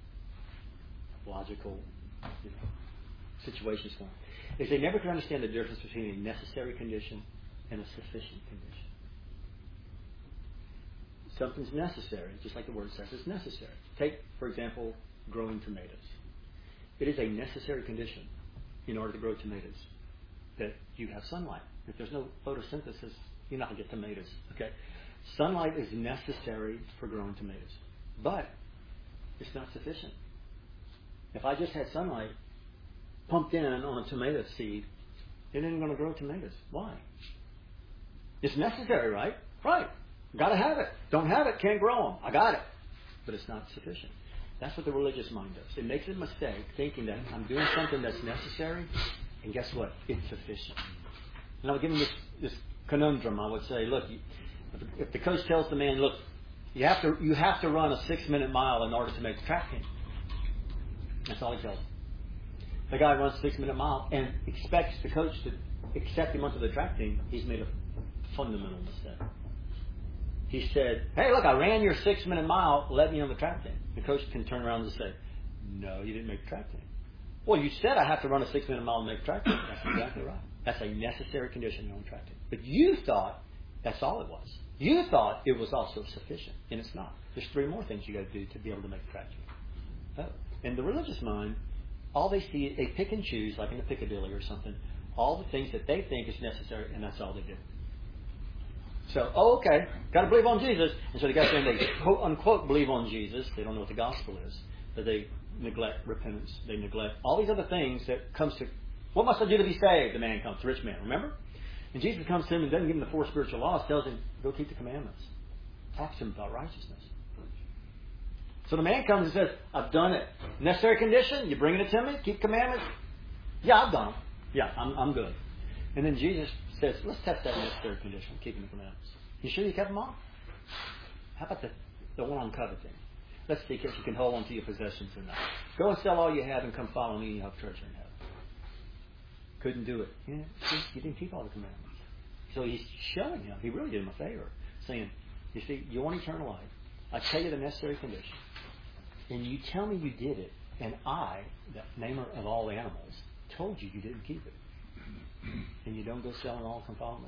logical you know, situations for them, is they never could understand the difference between a necessary condition and a sufficient condition. Something's necessary, just like the word says, it's necessary. Take, for example, growing tomatoes. It is a necessary condition in order to grow tomatoes that you have sunlight. If there's no photosynthesis, you're not going to get tomatoes. Okay, sunlight is necessary for growing tomatoes, but it's not sufficient. If I just had sunlight, pumped in on a tomato seed, it isn't going to grow tomatoes. Why? It's necessary, right? Right. Got to have it. Don't have it, can't grow them. I got it. But it's not sufficient. That's what the religious mind does. It makes a mistake thinking that I'm doing something that's necessary, and guess what? It's sufficient. And I would give him this, this conundrum. I would say, look, if, if the coach tells the man, look, you have to you have to run a six-minute mile in order to make the track team. That's all he tells him. The guy runs a six-minute mile and expects the coach to accept him onto the track team. He's made a fundamental mistake. He said, hey, look, I ran your six-minute mile, let me on the track team. The coach can turn around and say, no, you didn't make the track team. Well, you said I have to run a six-minute mile to make the track team. That's exactly right. That's a necessary condition on the track team. But you thought that's all it was. You thought it was also sufficient, and it's not. There's three more things you got to do to be able to make the track team. Oh. In the religious mind, all they see, they pick and choose, like in the Piccadilly or something, all the things that they think is necessary, and that's all they do. So, oh, okay, got to believe on Jesus. And so they got there and they quote unquote believe on Jesus. They don't know what the gospel is, but they neglect repentance. They neglect all these other things that comes to, what must I do to be saved? The man comes, the rich man, remember? And Jesus comes to him and doesn't give him the four spiritual laws, tells him, go keep the commandments. Talks to him about righteousness. So the man comes and says, I've done it. Necessary condition, you bringing it to me? Keep commandments? Yeah, I've done them. Yeah, I'm, I'm good. And then Jesus says, let's test that necessary condition, keeping the commandments. You sure you kept them all? How about the, the one on coveting? Let's see if you can hold on to your possessions or not. Go and sell all you have and come follow me and you'll have treasure in heaven. Couldn't do it. Yeah, see, you didn't keep all the commandments. So he's showing him, he really did him a favor, saying, you see, you want eternal life. I tell you the necessary condition. And you tell me you did it, and I, the namer of all animals, told you you didn't keep it. And you don't go selling all, come follow me.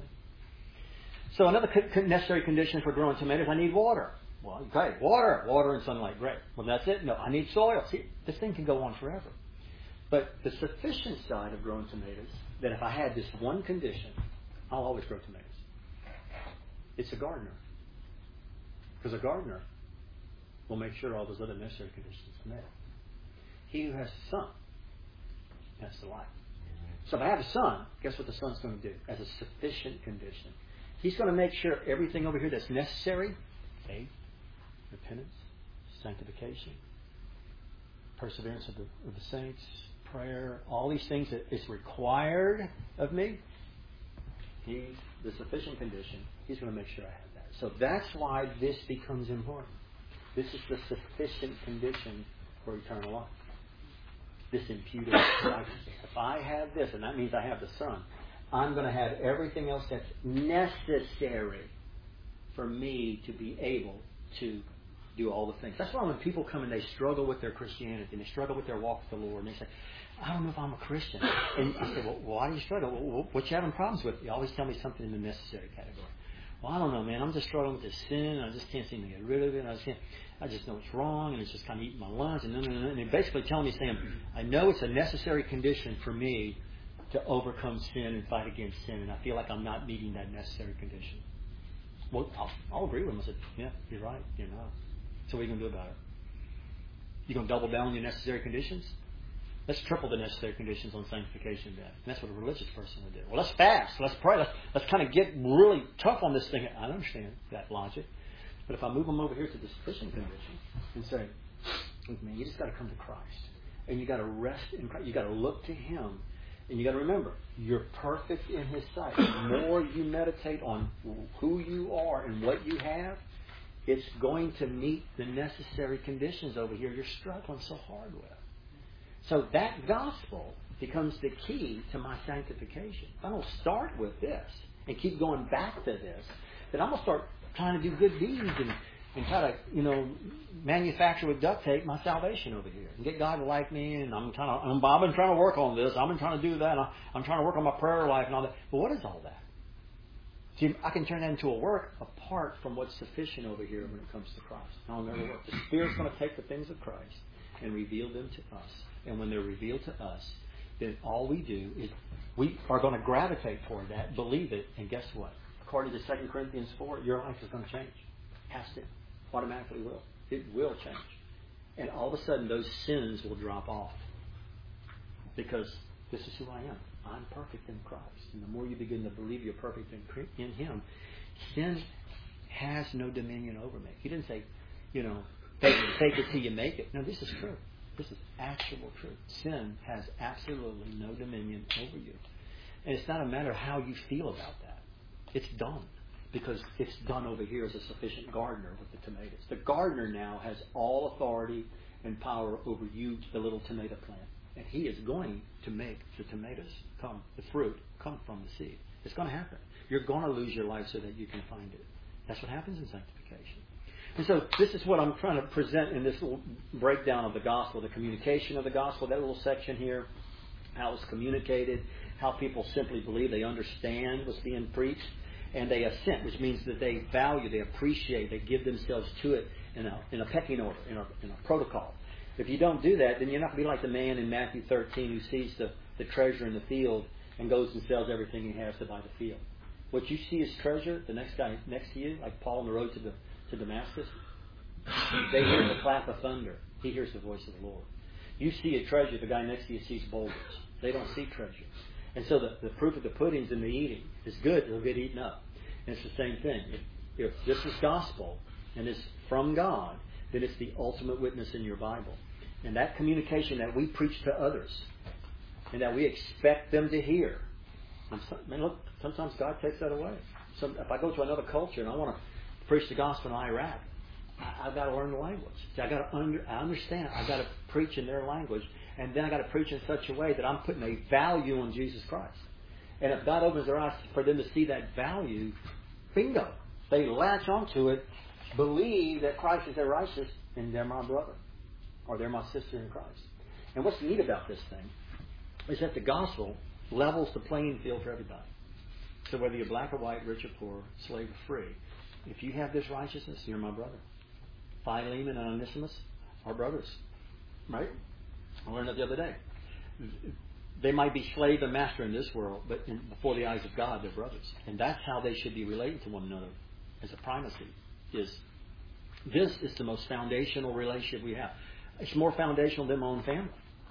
So another necessary condition for growing tomatoes, I need water. Well, okay, water, water and sunlight, great. Well, that's it? No, I need soil. See, this thing can go on forever. But the sufficient side of growing tomatoes, that if I had this one condition, I'll always grow tomatoes. It's a gardener. Because a gardener will make sure all those other necessary conditions are met. He who has the sun has the light. So if I have the sun, guess what the sun's going to do? As a sufficient condition. He's going to make sure everything over here that's necessary, faith, repentance, sanctification, perseverance of the, of the saints, prayer, all these things that is required of me, he's the sufficient condition. He's going to make sure I have that. So that's why this becomes important. This is the sufficient condition for eternal life. This imputed righteousness. If I have this, and that means I have the Son, I'm going to have everything else that's necessary for me to be able to do all the things. That's why when people come and they struggle with their Christianity and they struggle with their walk with the Lord and they say, I don't know if I'm a Christian. And I say, well, why do you struggle? Well, what you having problems with? You always tell me something in the necessary category. Well, I don't know, man. I'm just struggling with this sin. And I just can't seem to get rid of it. And I just can't. I just know it's wrong, and it's just kind of eating my lunch. And, and they're basically telling me, saying, I know it's a necessary condition for me to overcome sin and fight against sin, and I feel like I'm not meeting that necessary condition. Well, I'll, I'll agree with them. I said, yeah, you're right. You're not. So what are you going to do about it? You going to double down on your necessary conditions? Let's triple the necessary conditions on sanctification then. And that's what a religious person would do. Well, let's fast. Let's pray. Let's, let's kind of get really tough on this thing. I understand that logic. But if I move them over here to the sufficient condition and say, look, man, you just got to come to Christ. And you got to rest in Christ. You got to look to Him. And you got to remember, you're perfect in His sight. The more you meditate on who you are and what you have, it's going to meet the necessary conditions over here you're struggling so hard with. So that gospel becomes the key to my sanctification. If I don't start with this and keep going back to this, then I'm going to start trying to do good deeds and, and try to, you know, manufacture with duct tape my salvation over here and get God to like me. And I'm trying to, I'm, I've been trying to work on this. I've been trying to do that. I'm, I'm trying to work on my prayer life and all that. But what is all that? See, I can turn that into a work apart from what's sufficient over here when it comes to Christ. I'll never work. The Spirit's going to take the things of Christ and reveal them to us. And when they're revealed to us, then all we do is we are going to gravitate toward that, believe it, and guess what? According to Second Corinthians four, your life is going to change. Has to. Automatically will. It will change. And all of a sudden, those sins will drop off. Because This is who I am. I'm perfect in Christ. And the more you begin to believe you're perfect in, in Him, sin has no dominion over me. He didn't say, you know, fake, fake it till you make it. No, this is true. This is actual truth. Sin has absolutely no dominion over you. And it's not a matter of how you feel about that. It's done. Because it's done over here as a sufficient gardener with the tomatoes. The gardener now has all authority and power over you, the little tomato plant. And he is going to make the tomatoes come, the fruit, come from the seed. It's going to happen. You're going to lose your life so that you can find it. That's what happens in sanctification. And so this is what I'm trying to present in this little breakdown of the gospel, the communication of the gospel, that little section here, how it's communicated, how people simply believe, they understand what's being preached, and they assent, which means that they value, they appreciate, they give themselves to it in a, in a pecking order, in a, in a protocol. If you don't do that, then you're not going to be like the man in Matthew thirteen who sees the, the treasure in the field and goes and sells everything he has to buy the field. What you see as treasure, the next guy next to you, like Paul on the road to the to Damascus, they hear the clap of thunder. He hears the voice of the Lord. You see a treasure, the guy next to you sees boulders. They don't see treasure. And so the, the proof of the pudding's in the eating. It's good, it'll get eaten up. And it's the same thing. If, if this is gospel and it's from God, then it's the ultimate witness in your Bible. And that communication that we preach to others and that we expect them to hear. And so, man, look, sometimes God takes that away. So if I go to another culture and I want to preach the gospel in Iraq, I, I've got to learn the language. See, I got to under, I understand. I've got to preach in their language, and then I got to preach in such a way that I'm putting a value on Jesus Christ. And if God opens their eyes for them to see that value, bingo, they latch onto it, believe that Christ is their righteousness, and they're my brother, or they're my sister in Christ. And what's neat about this thing is that the gospel levels the playing field for everybody. So whether you're black or white, rich or poor, slave or free, if you have this righteousness, you're my brother. Philemon and Onesimus are brothers. Right? I learned that the other day. They might be slave and master in this world, but in, before the eyes of God, they're brothers. And that's how they should be relating to one another as a primacy. Is this is the most foundational relationship we have. It's more foundational than my own family.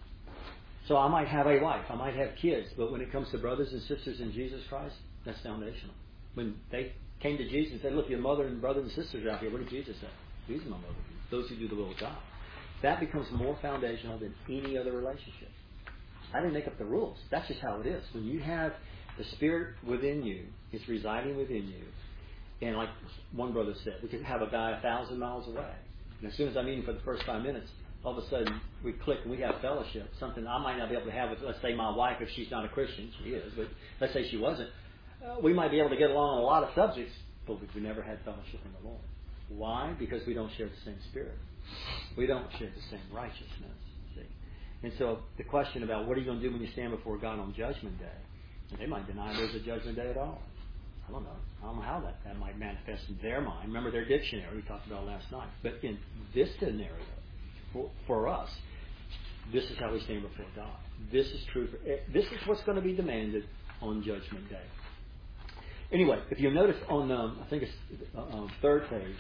So I might have a wife, I might have kids, but when it comes to brothers and sisters in Jesus Christ, that's foundational. When they came to Jesus and said, look, your mother and brothers and sisters are out here, what did Jesus say? These are my mother, those who do the will of God. That becomes more foundational than any other relationship. I didn't make up the rules. That's just how it is. When you have the Spirit within you, it's residing within you. And like one brother said, we could have a guy a thousand miles away. And as soon as I meet him for the first five minutes, all of a sudden we click and we have fellowship. Something I might not be able to have with, let's say, my wife if she's not a Christian. She is, but let's say she wasn't. Uh, we might be able to get along on a lot of subjects, but we never had fellowship in the Lord. Why? Because we don't share the same Spirit. We don't share the same righteousness. See? And so the question about what are you going to do when you stand before God on Judgment Day? And they might deny there's a Judgment Day at all. I don't know. I don't know how that, that might manifest in their mind. Remember their dictionary we talked about last night. But in this scenario, for, for us, this is how we stand before God. This is true. For, this is what's going to be demanded on Judgment Day. Anyway, if you notice on, um, I think it's uh, um, third page,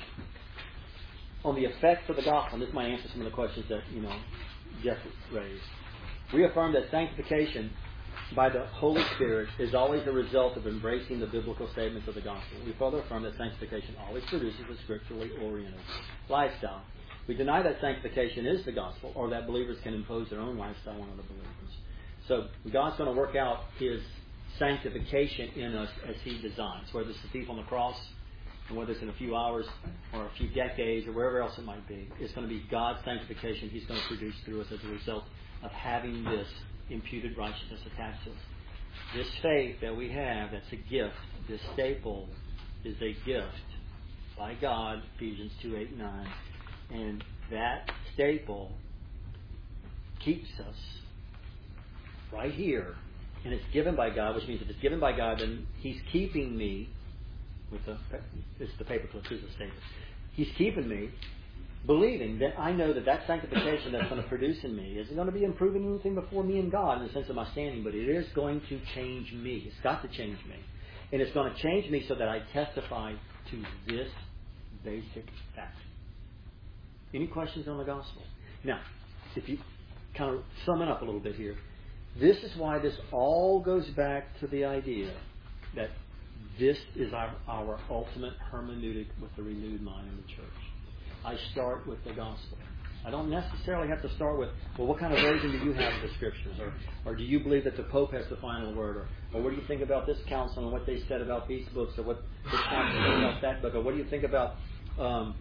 on the effects of the gospel, and this might answer some of the questions that, you know, Jeff raised. We affirm that sanctification by the Holy Spirit is always a result of embracing the biblical statements of the gospel. We further affirm that sanctification always produces a scripturally oriented lifestyle. We deny that sanctification is the gospel, or that believers can impose their own lifestyle on other believers. So God's going to work out His sanctification in us as He designs, whether it's the thief on the cross, and whether it's in a few hours or a few decades or wherever else it might be. It's going to be God's sanctification He's going to produce through us as a result of having this imputed righteousness attached to us. This faith that we have, that's a gift. This staple is a gift by God, Ephesians two, eight, nine. And that staple keeps us right here. And it's given by God, which means if it's given by God, then He's keeping me with the, it's the paperclip, here's the statement. He's keeping me believing that I know that that sanctification that's going to produce in me isn't going to be improving anything before me and God in the sense of my standing, but it is going to change me. It's got to change me. And it's going to change me so that I testify to this basic fact. Any questions on the gospel? Now, if you kind of sum it up a little bit here, This is why this all goes back to the idea that this is our, our ultimate hermeneutic with the renewed mind in the church. I start with the gospel. I don't necessarily have to start with, well, what kind of version do you have of the Scriptures? Or, or do you believe that the Pope has the final word? Or, or what do you think about this council and what they said about these books? Or what this council said about that book? Or what do you think about um,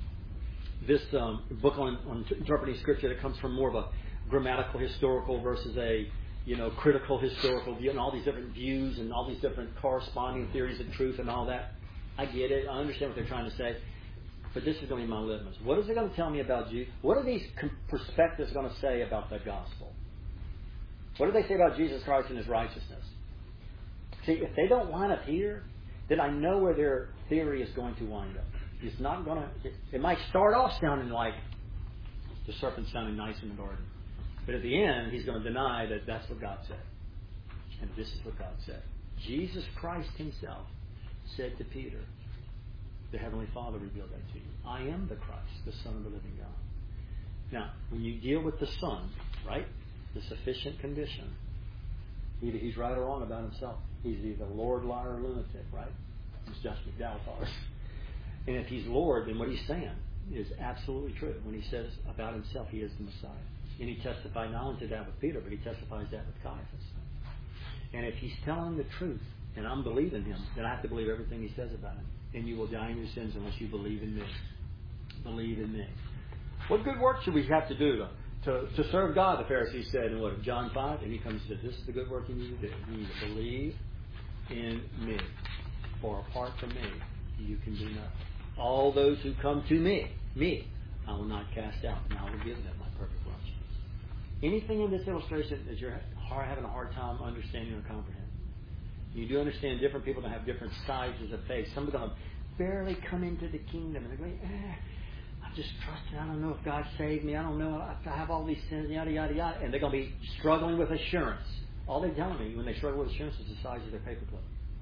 this um, book on, on interpreting Scripture that comes from more of a grammatical historical versus a you know critical historical view, and all these different views and all these different corresponding theories of truth and all that? I get it. I understand what they're trying to say. But this is going to be my litmus. What is it going to tell me about Jesus? What are these perspectives going to say about the gospel? What do they say about Jesus Christ and His righteousness? See, if they don't line up here, then I know where their theory is going to wind up. It's not going to. It, it might start off sounding like the serpent sounding nice in the garden, but at the end, he's going to deny that that's what God said, and this is what God said. Jesus Christ Himself said to Peter, the Heavenly Father revealed that to you. I am the Christ, the Son of the living God. Now, when you deal with the Son, right, the sufficient condition, either He's right or wrong about Himself. He's either Lord, liar, or lunatic, right? As Josh McDowell taught us. And if He's Lord, then what He's saying is absolutely true. When He says about Himself, He is the Messiah. And He testified not only to that with Peter, but He testifies that with Caiaphas. And if He's telling the truth, and I'm believing Him, then I have to believe everything He says about Him. And you will die in your sins unless you believe in me. Believe in me. What good work should we have to do to, to, to serve God, the Pharisees said in what, John five? And He comes and says, this is the good work you need to do. You need to believe in me. For apart from me, you can do nothing. All those who come to me, me, I will not cast out, and I will give them my perfect righteousness. Anything in this illustration that you're having a hard time understanding or comprehending? You do understand different people that have different sizes of faith. Some are going to barely come into the kingdom. And they're going, eh, I'm just trusting. I don't know if God saved me. I don't know. I have all these sins, yada, yada, yada. And they're going to be struggling with assurance. All they're telling me when they struggle with assurance is the size of their paperclip.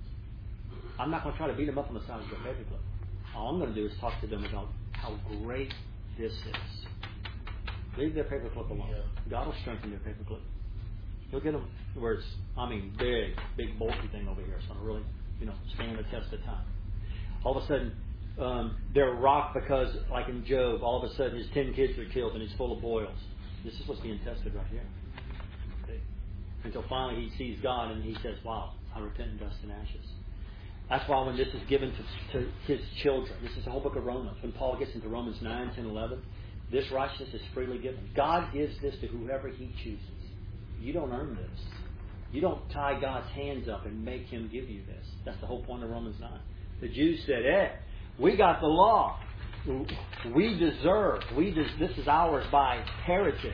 I'm not going to try to beat them up on the size of their paperclip. All I'm going to do is talk to them about how great this is. Leave their paperclip alone. God will strengthen their paperclip. He'll get them where it's, I mean, big, big bulky thing over here. It's going to really, you know, stand the test of time. All of a sudden, um, they're rocked because, like in Job, all of a sudden his ten kids are killed and he's full of boils. This is what's being tested right here. Okay. Until finally he sees God and he says, wow, I repent in dust and ashes. That's why when this is given to, to his children, this is the whole book of Romans. When Paul gets into Romans nine, ten, eleven, this righteousness is freely given. God gives this to whoever He chooses. You don't earn this. You don't tie God's hands up and make Him give you this. That's the whole point of Romans nine. The Jews said, "Eh, we got the law. We deserve. We des- This is ours by heritage."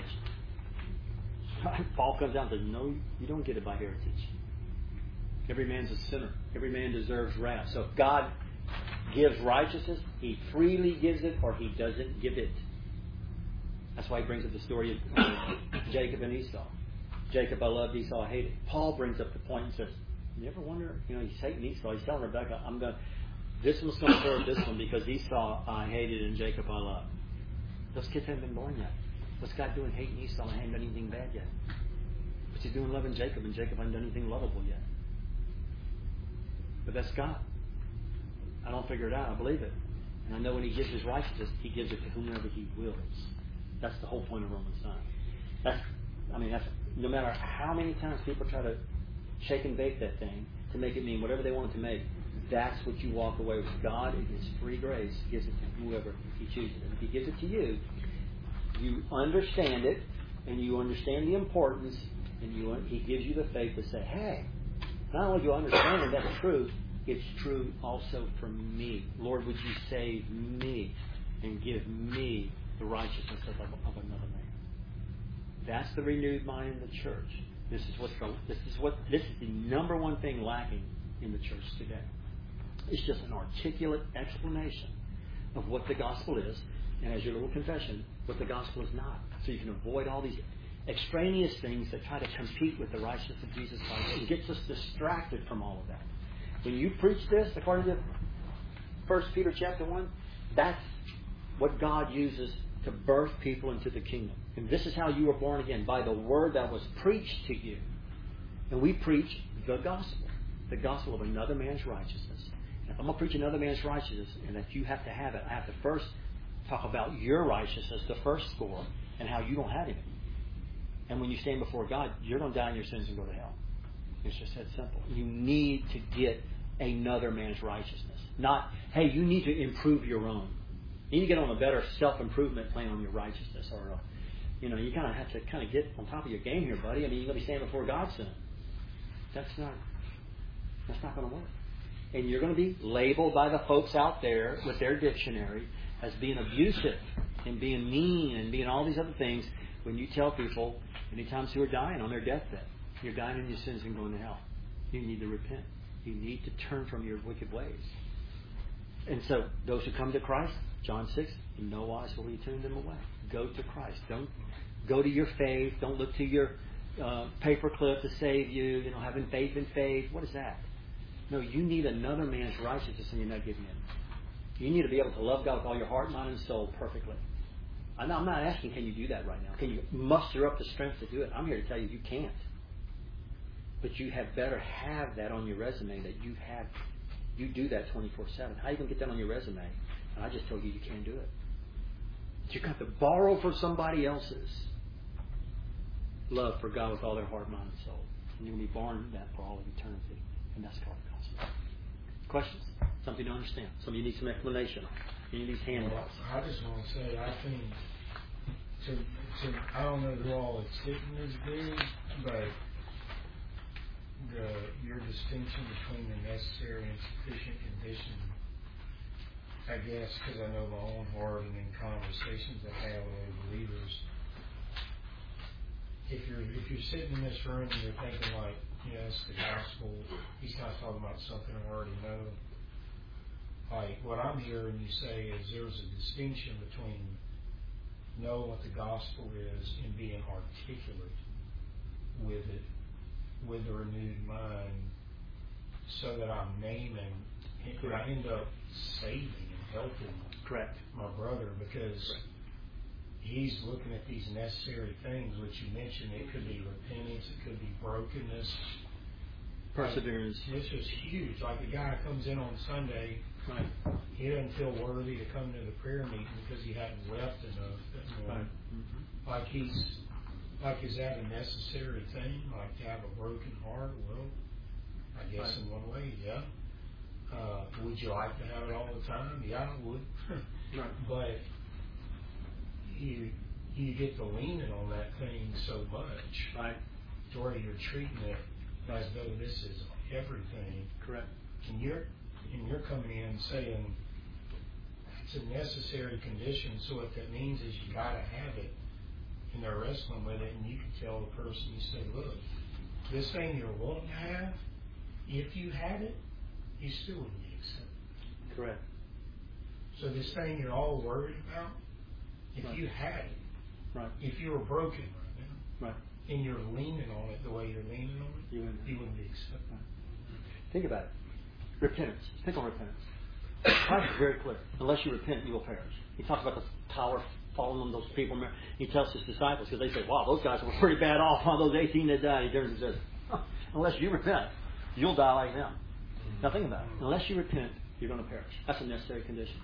Paul comes down and says, "No, you don't get it by heritage. Every man's a sinner. Every man deserves wrath. So if God gives righteousness, He freely gives it, or He doesn't give it." That's why He brings up the story of Jacob and Esau. Jacob I loved, Esau I hated. Paul brings up the point and says, you ever wonder, you know, he's hating Esau. He's telling Rebecca, I'm going to, this one's going to serve this one because Esau I hated and Jacob I loved. Those kids haven't been born yet. What's God doing hating Esau and hasn't done anything bad yet? What's He doing loving Jacob and Jacob hasn't done anything lovable yet? But that's God. I don't figure it out. I believe it. And I know when He gives His righteousness, He gives it to whomever He wills. That's the whole point of Romans nine. That's, I mean, that's, no matter how many times people try to shake and bake that thing to make it mean whatever they want it to make, that's what you walk away with. God, in His free grace, gives it to whoever He chooses. And if He gives it to you, you understand it, and you understand the importance, and you He gives you the faith to say, hey, not only do I understand that's true, it's true also for me. Lord, would You save me and give me the righteousness of, of another man? That's the renewed mind in the church. This is what this is what this is the number one thing lacking in the church today. It's just an articulate explanation of what the gospel is, and as your little confession, what the gospel is not. So you can avoid all these extraneous things that try to compete with the righteousness of Jesus Christ. It gets us distracted from all of that. When you preach this, according to First Peter chapter one, that's what God uses to birth people into the kingdom. And this is how you were born again, by the word that was preached to you. And we preach the gospel, the gospel of another man's righteousness. And if I'm going to preach another man's righteousness, and that you have to have it, I have to first talk about your righteousness, the first score, and how you don't have any. And when you stand before God, you're going to die in your sins and go to hell. It's just that simple. You need to get another man's righteousness. Not, hey, you need to improve your own. You need to get on a better self-improvement plan on your righteousness. Or, uh, you know, you kind of have to kind of get on top of your game here, buddy. I mean, you're going to be standing before God soon. That's not, that's not going to work. And you're going to be labeled by the folks out there with their dictionary as being abusive and being mean and being all these other things when you tell people many times who are dying on their deathbed, you're dying in your sins and going to hell. You need to repent. You need to turn from your wicked ways. And so those who come to Christ, John six, in no wise will he turn them away. Go to Christ. Don't go to your faith. Don't look to your uh, paperclip to save you. You know, having faith in faith. What is that? No, you need another man's righteousness and you're not giving in. You need to be able to love God with all your heart, mind, and soul perfectly. I'm not asking, can you do that right now? Can you muster up the strength to do it? I'm here to tell you, you can't. But you had better have that on your resume, that you have, you do that twenty-four seven. How are you going to get that on your resume? And I just told you you can't do it. You got to borrow for somebody else's love for God with all their heart, mind, and soul. And you're going to be born in that for all of eternity. And that's called the gospel. Questions? Something to understand. Some of you need some explanation. You need these handouts. Well, I just want to say, I think, to, to, I don't know who all it's hitting this big, but the, your distinction between the necessary and sufficient condition, I guess, because I know my own heart and in conversations I have with other believers, if you're if you're sitting in this room and you're thinking like, yes, the gospel, he's not talking about something I already know. Like, what I'm hearing you say is there's a distinction between knowing what the gospel is and being articulate with it, with a renewed mind, so that I'm naming, and I end up saving and helping Correct. my brother, because Correct. he's looking at these necessary things, which you mentioned. It could be repentance, it could be brokenness, Perseverance. Like, it's just huge. Like a guy comes in on Sunday, Right. he doesn't feel worthy to come to the prayer meeting because he hadn't left enough that morning. Right. Mm-hmm. Like he's, like is that a necessary thing? Like to have a broken heart? Well, I guess Right. in one way, yeah. Uh, would you like to have it all the time? Yeah, I would. Right. But you you get to leaning on that thing so much, Right. to where you're treating it as though this is everything. Correct. And you're and you're coming in saying it's a necessary condition. So what that means is you got to have it, and they're wrestling with it. And you can tell the person, you say, look, this thing you're wanting to have, if you had it, you still wouldn't be accepted. Correct. So this thing you're all worried about, if Right. you had it, Right. if you were broken right now, Right. and you're leaning on it the way you're leaning on it, You wouldn't. you wouldn't be accepted. Think about it. Repentance. Think on repentance. Christ is very clear. Unless you repent, you will perish. He talks about the power falling on those people. He tells his disciples, because they say, wow, those guys were pretty bad off on those eighteen that died. He turns and says, huh, unless you repent, you'll die like them. Now think about it. Unless you repent, you're going to perish. That's a necessary condition.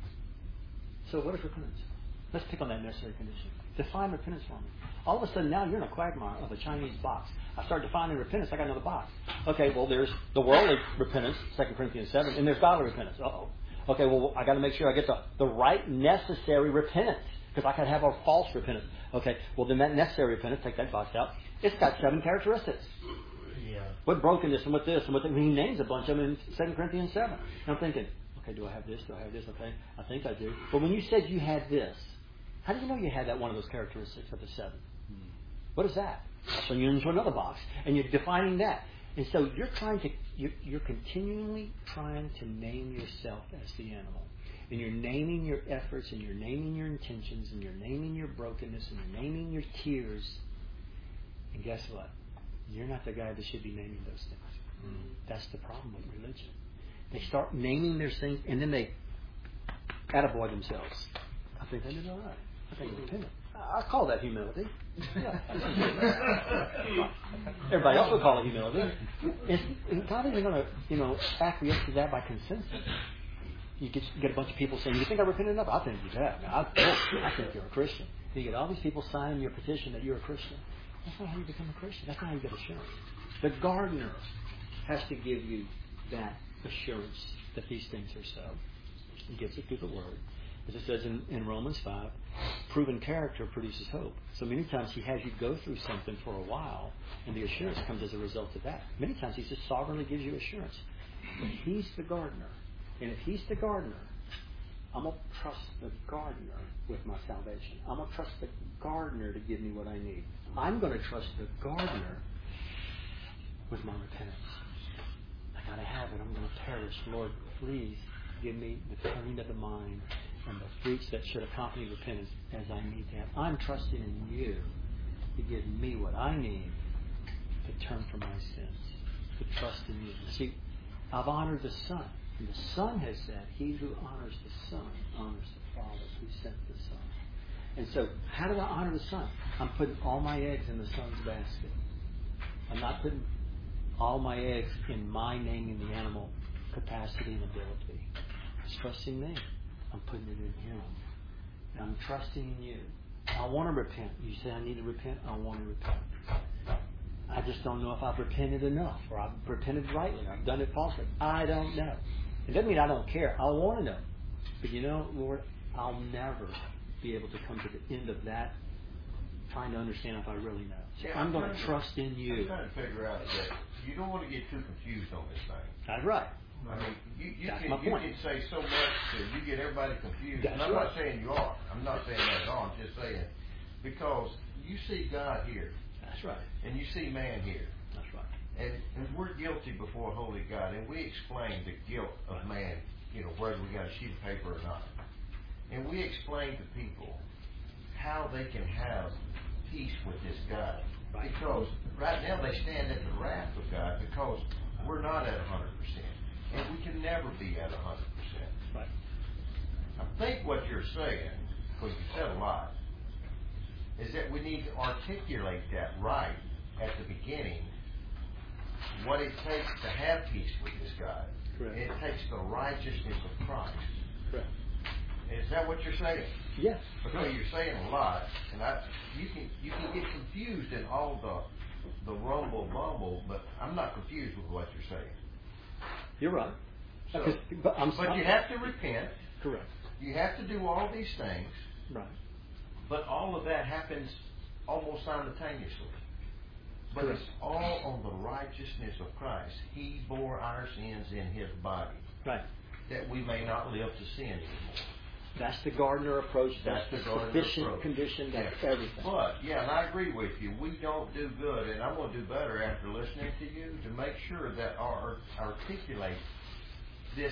So what is repentance? Let's pick on that necessary condition. Define repentance for me. All of a sudden now you're in a quagmire of a Chinese box. I start defining repentance, I got another box. Okay, well there's the worldly repentance, Second Corinthians seven, and there's godly repentance. Uh-oh. Okay, well I got to make sure I get the, the right necessary repentance, because I could have a false repentance. Okay, well then that necessary repentance, take that box out. It's got seven characteristics. Yeah. With brokenness and with this and with it. I mean, he names a bunch of them in Second Corinthians seven. And I'm thinking, okay, do I have this? Do I have this? Okay, I think I do. But when you said you had this, how do you know you had that one of those characteristics of the seven? What is that? So you're into another box, and you're defining that. And so you're trying to, you're, you're continually trying to name yourself as the animal. And you're naming your efforts, and you're naming your intentions, and you're naming your brokenness, and you're naming your tears. And guess what? You're not the guy that should be naming those things. Mm. That's the problem with religion. They start naming their things, and then they attaboy themselves. I think they did all right. I think repentant. I call that humility. Yeah. Everybody else would call it humility. And God isn't going to, you know, acquiesce to that by consensus. You get, get a bunch of people saying, "You think I repented enough?" I think you have. I, I think you're a Christian. You get all these people signing your petition that you're a Christian. That's not how you become a Christian. That's not how you get assurance. The gardener has to give you that assurance that these things are so. He gives it through the Word. As it says in, in Romans five, proven character produces hope. So many times He has you go through something for a while, and the assurance comes as a result of that. Many times He just sovereignly gives you assurance. But He's the gardener. And if He's the gardener, I'm going to trust the gardener with my salvation. I'm going to trust the gardener to give me what I need. I'm going to trust the gardener with my repentance. I got to have it. I'm going to perish. Lord, please give me the turning of the mind and the fruits that should accompany repentance as I need to have. I'm trusting in You to give me what I need to turn from my sins, to trust in You. See, I've honored the Son. And the Son has said, he who honors the Son honors the Father who sent the Son. And so, how do I honor the Son? I'm putting all my eggs in the Son's basket. I'm not putting all my eggs in my name in the animal capacity and ability. He's trusting me. I'm putting it in Him. And I'm trusting in You. I want to repent. You say I need to repent. I want to repent. I just don't know if I've repented enough or I've repented rightly. I've done it falsely. I don't know. It doesn't mean I don't care. I want to know. But you know, Lord, I'll never be able to come to the end of that trying to understand if I really know. So Yeah, I'm, I'm going to to, trust in You. I'm trying to figure out that you don't want to get too confused on this thing. That's right. I mean, you, you, That's can, my you point. can say so much that you get everybody confused. That's and I'm right. not saying you are. I'm not saying that at all. I'm just saying because you see God here. That's right. And you see man here. That's right. And, and we're guilty before a holy God. And we explain the guilt of man, you know, whether we got a sheet of paper or not. And we explain to people how they can have peace with this God. Right. Because right now they stand at the wrath of God because we're not at one hundred percent. And we can never be at one hundred percent. Right. I think what you're saying, because you said a lot, is that we need to articulate that right at the beginning, what it takes to have peace with this God. Correct. It takes the righteousness of Christ. Correct. Is that what you're saying? Yes. Because you're saying a lot, and I, you can you can get confused in all the the rumble bumble, but I'm not confused with what you're saying. You're right. So, Because- but I'm, but I'm, you have to repent. Correct. You have to do all these things. Right. But all of that happens almost simultaneously. But Correct. it's all on the righteousness of Christ. He bore our sins in His body, Right. that we may not live to sin anymore. That's the gardener approach. That's, That's the the gardener sufficient approach. condition. That's Yeah. everything. But, yeah, and I agree with you. We don't do good, and I'm going to do better after listening to you to make sure that I articulate this.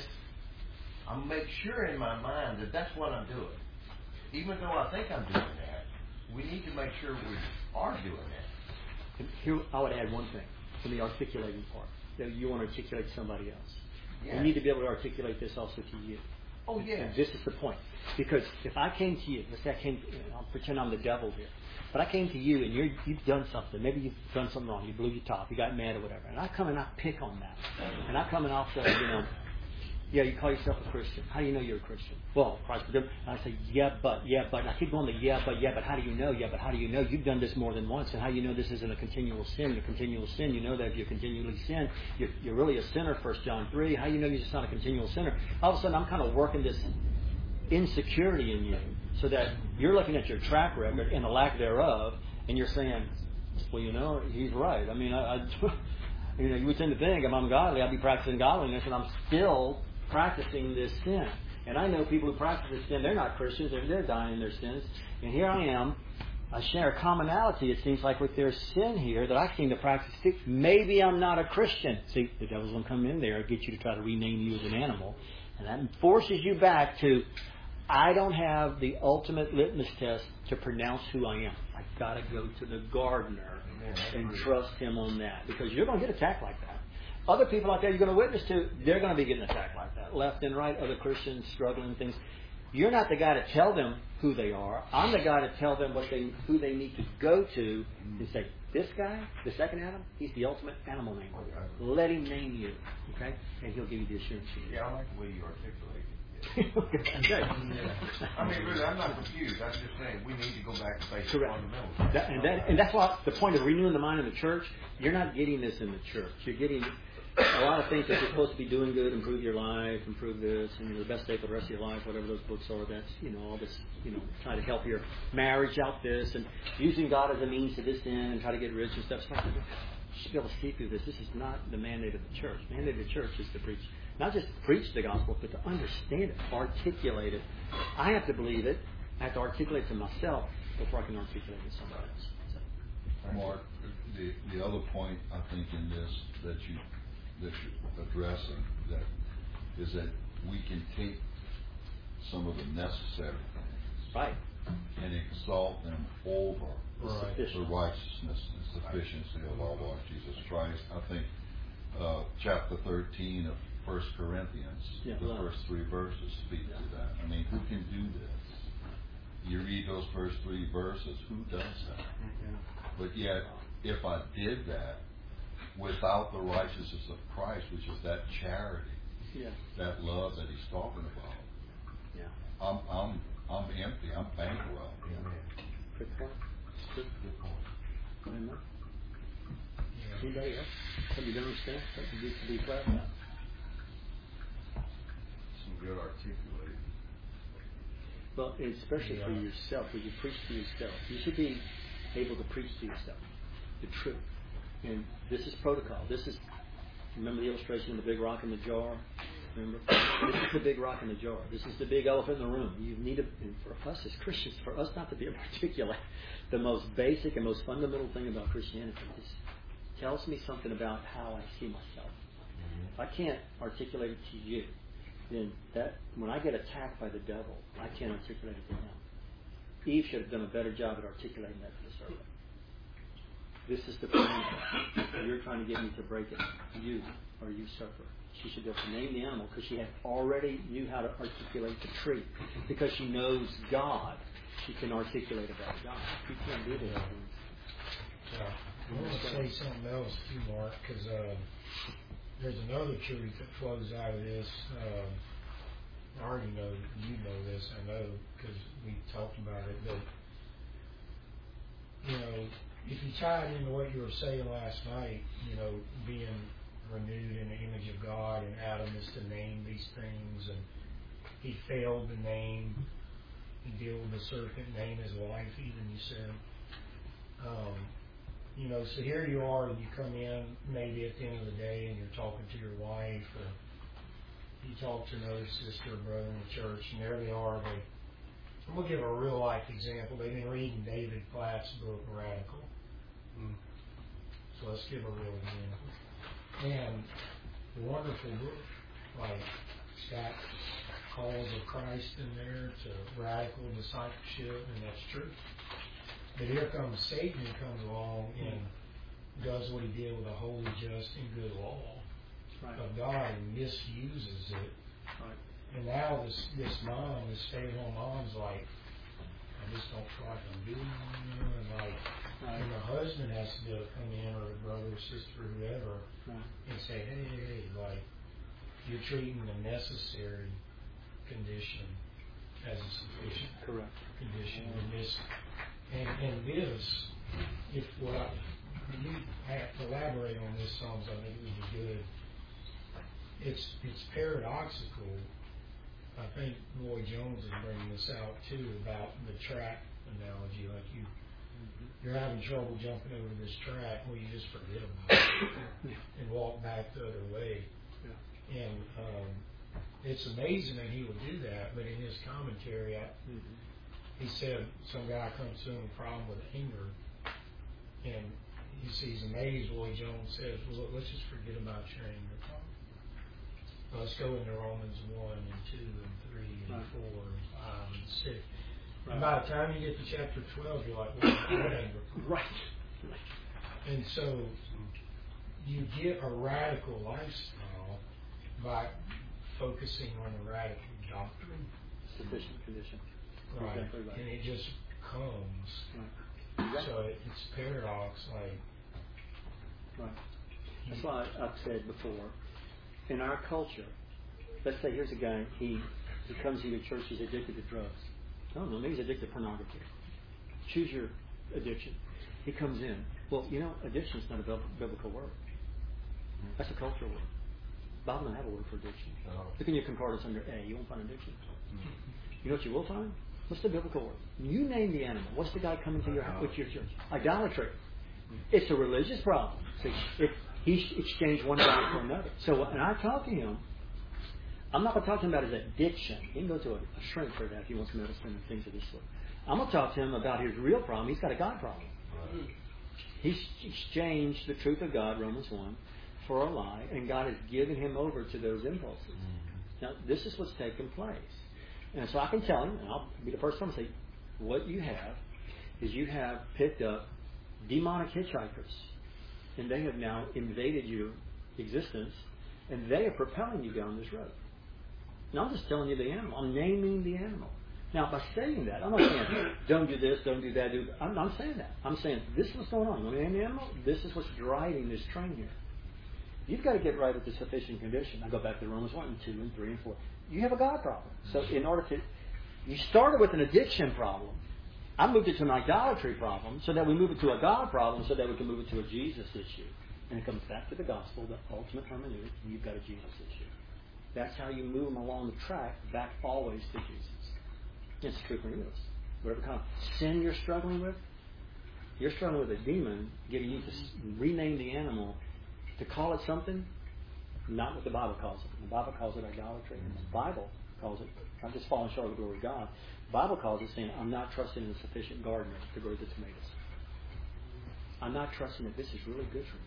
I make sure in my mind that that's what I'm doing. Even though I think I'm doing that, we need to make sure we are doing that. And here, I would add one thing to the articulating part. That you want to articulate to somebody else. Yes. You need to be able to articulate this also to you. Oh, yes. And this is the point. Because if I came to you, let's say I came, I'll pretend I'm the devil here, but I came to you and you're, you've done something. Maybe you've done something wrong. You blew your top. You got mad or whatever. And I come and I pick on that. And I come and I'll say, you know, yeah, you call yourself a Christian. How do you know you're a Christian? Well, Christ forgive me. And I say, yeah, but, yeah, but. And I keep going to yeah, but, yeah, but how do you know? Yeah, but how do you know? You've done this more than once. And how do you know this isn't a continual sin? A continual sin, you know that if you continually sin, you're, you're really a sinner, First John three. How do you know you're just not a continual sinner? All of a sudden, I'm kind of working this insecurity in you so that you're looking at your track record and the lack thereof, and you're saying, well, you know, he's right. I mean, I, I you know, you would tend to think if I'm godly, I'd be practicing godliness, and I'm still practicing this sin. And I know people who practice this sin, they're not Christians, they're, they're dying in their sins. And here I am, I share a commonality, it seems like, with their sin here that I seem to practice. Maybe I'm not a Christian. See, the devil's going to come in there and get you to try to rename you as an animal. And that forces you back to, I don't have the ultimate litmus test to pronounce who I am. I've got to go to the gardener Yeah, and trust him on that. Because you're going to get attacked like that. Other people out there you're going to witness to, they're going to be getting attacked like that. Left and right, other Christians struggling things. You're not the guy to tell them who they are. I'm the guy to tell them what they, who they need to go to and say, this guy, the second Adam, he's the ultimate animal namer. Let him name you, okay? And he'll give you the assurance you need. Yeah, I like the way you articulate it. yeah. I mean, really, I'm not confused. I'm just saying we need to go back to basic Correct. fundamentals. That, and, that, and that's why the point of renewing the mind in the church, you're not getting this in the church. You're getting a lot of things that you're supposed to be doing good, improve your life, improve this, and you're the best day for the rest of your life, whatever those books are. That's, you know, all this, you know, trying to help your marriage out this, and using God as a means to this end, and try to get rich and stuff. Stuff like that. You should be able to see through this. This is not the mandate of the church. The mandate of the church is to preach, not just preach the gospel, but to understand it, articulate it. I have to believe it. I have to articulate it to myself before I can articulate it to somebody else. So. Mark, the the other point I think in this that you that you're addressing that is that we can take some of the necessary things, right, and exalt them over right. the righteousness and sufficiency of our Lord Jesus Christ. I think uh, chapter thirteen of First Corinthians, yeah, the right. first three verses speak yeah. to that. I mean, who can do this? You read those first three verses, who does that? Yeah. But yet, if I did that without the righteousness of Christ, which is that charity, yeah. that love that he's talking about, yeah. I'm I'm I'm empty. I'm bankrupt. Good point. Good, good point. Amen. Yeah. Anybody else? Something you don't understand? Something needs to be clarified. Some good articulated. Well, especially yeah. for yourself, when you preach to yourself, you should be able to preach to yourself the truth. And this is protocol. This is, remember the illustration of the big rock in the jar? Remember? This is the big rock in the jar. This is the big elephant in the room. You need to, and for us as Christians, for us not to be able to articulate the most basic and most fundamental thing about Christianity is tells me something about how I see myself. If I can't articulate it to you, then that when I get attacked by the devil, I can't articulate it to him. Eve should have done a better job at articulating that to the serpent. This is the plan. You're trying to get me to break it. You or usurper. She should be able to name the animal because she had already knew how to articulate the tree. Because she knows God, she can articulate about God. You can't do that. Yeah. I want to say something else too, Mark, because uh, there's another truth that flows out of this. Uh, I already know you know this. I know because we talked about it. But you know, if you tie it into what you were saying last night, you know, being renewed in the image of God, and Adam is to name these things, and he failed to name and deal with the serpent, name his wife, even you said. Um, you know, so here you are, and you come in maybe at the end of the day, and you're talking to your wife, or you talk to another sister or brother in the church, and there they are. They, I'm going to give a real life example. They've been reading David Platt's book, Radical. Mm. So let's give a real example. And a wonderful book, like it's got calls of Christ in there to radical discipleship, and that's true. But here comes Satan, who comes along and does what he did with a holy, just, and good law right. of God, and misuses it. Right. And now this this mom, this stay-at-home mom's like, I just don't feel like I'm doing it. And like, right. and the husband has to be able to come in, or the brother or sister or whoever, right. and say, hey, hey, hey, like, you're treating the necessary condition as a sufficient Correct. condition. Mm-hmm. And this, and, and this, if what I, you have to elaborate on this, Psalms, I think it would be good. It's it's paradoxical. I think Lloyd Jones is bringing this out too about the track analogy. Like you, mm-hmm. you're having trouble jumping over this track, well, you just forget about it and walk back the other way. Yeah. And um, it's amazing that he would do that. But in his commentary, I, mm-hmm. he said some guy comes to him with a problem with anger, and he sees amazed. Lloyd Jones says, "Well, look, let's just forget about your anger problem. Let's go into Romans one and two and three and right. four and five and six. Right. And by the time you get to chapter twelve, you're like, well, what anger? Right. And so you get a radical lifestyle by focusing on a radical doctrine. sufficient condition. Right. Exactly right. And it just comes. Right. Exactly. So it, it's paradox, like. Right. That's why I've said before, in our culture, let's say here's a guy, he, he comes to your church, he's addicted to drugs. No, no, maybe he's addicted to pornography. Choose your addiction. He comes in. Well, you know, addiction is not a biblical word. That's a cultural word. The Bible doesn't have a word for addiction. Oh. Look in your concordance under A. You won't find addiction. You know what you will find? What's the biblical word? You name the animal. What's the guy coming to your with your church? Idolatry. It's a religious problem. See, it, he exchanged one God for another. So when I talk to him, I'm not going to talk to him about his addiction. He can go to a, a shrink for that if he wants medicine and things of this sort. I'm going to talk to him about his real problem. He's got a God problem. Right. He's exchanged the truth of God, Romans one, for a lie, and God has given him over to those impulses. Mm-hmm. Now, this is what's taken place. And so I can tell him, and I'll be the first one to say, what you have is you have picked up demonic hitchhikers, and they have now invaded your existence, and they are propelling you down this road. Now, I'm just telling you the animal. I'm naming the animal. Now, by saying that, I'm not saying, don't do this, don't do that. Do I'm not saying that. I'm saying, this is what's going on. You want to name the animal? This is what's driving this train here. You've got to get right with the sufficient condition. I go back to Romans one and two and three and four. You have a God problem. So in order to, you started with an addiction problem. I moved it to an idolatry problem so that we move it to a God problem so that we can move it to a Jesus issue. And it comes back to the gospel, the ultimate hermeneutic, and you've got a Jesus issue. That's how you move them along the track, back always to Jesus. It's true for you. Whatever kind of sin you're struggling with, you're struggling with a demon getting you to rename the animal, to call it something, not what the Bible calls it. The Bible calls it idolatry. And the Bible calls it, I'm just falling short of the glory of God. The Bible calls it saying, I'm not trusting in a sufficient gardener to grow the tomatoes. I'm not trusting that this is really good for me.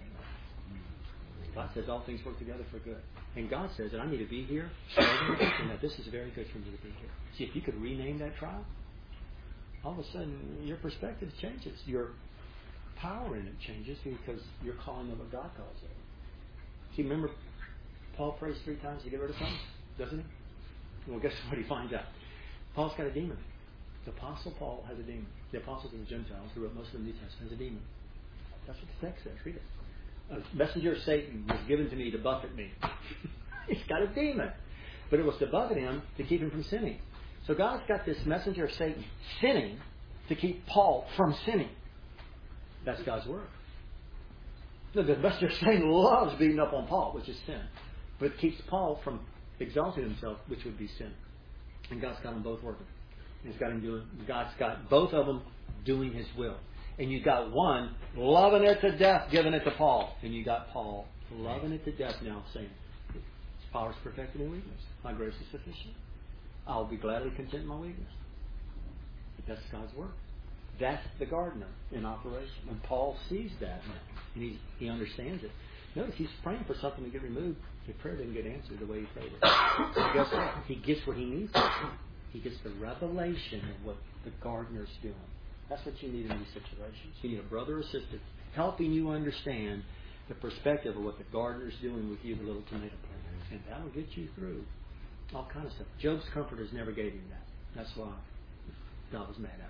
God says all things work together for good. And God says that I need to be here, and that this is very good for me to be here. See, if you could rename that trial, all of a sudden your perspective changes. Your power in it changes because you're calling it what God calls it. See, remember, Paul prays three times to get rid of something, doesn't he? Well, guess what he finds out? Paul's got a demon. The Apostle Paul has a demon. The apostles of the Gentiles, who wrote most of the New Testament, has a demon. That's what the text says. Read it. A messenger of Satan was given to me to buffet me. He's got a demon. But it was to buffet him to keep him from sinning. So God's got this messenger of Satan sinning to keep Paul from sinning. That's God's work. No, the messenger of Satan loves beating up on Paul, which is sin. But it keeps Paul from exalting himself, which would be sin. And God's got them both working. He's got him doing. God's got both of them doing His will. And you got one loving it to death, giving it to Paul. And you got Paul loving it to death now, saying, His power is perfected in weakness. My grace is sufficient. I'll be gladly content in my weakness. But that's God's work. That's the gardener in operation. And Paul sees that now. And he, he understands it. Notice he's praying for something to get removed. His prayer didn't get answered the way he prayed it. So guess what? He gets what he needs. He gets the revelation of what the gardener's doing. That's what you need in these situations. You need a brother or sister helping you understand the perspective of what the gardener's doing with you, the little tomato plant. And that'll get you through all kinds of stuff. Job's comforters never gave him that. That's why God was mad at him.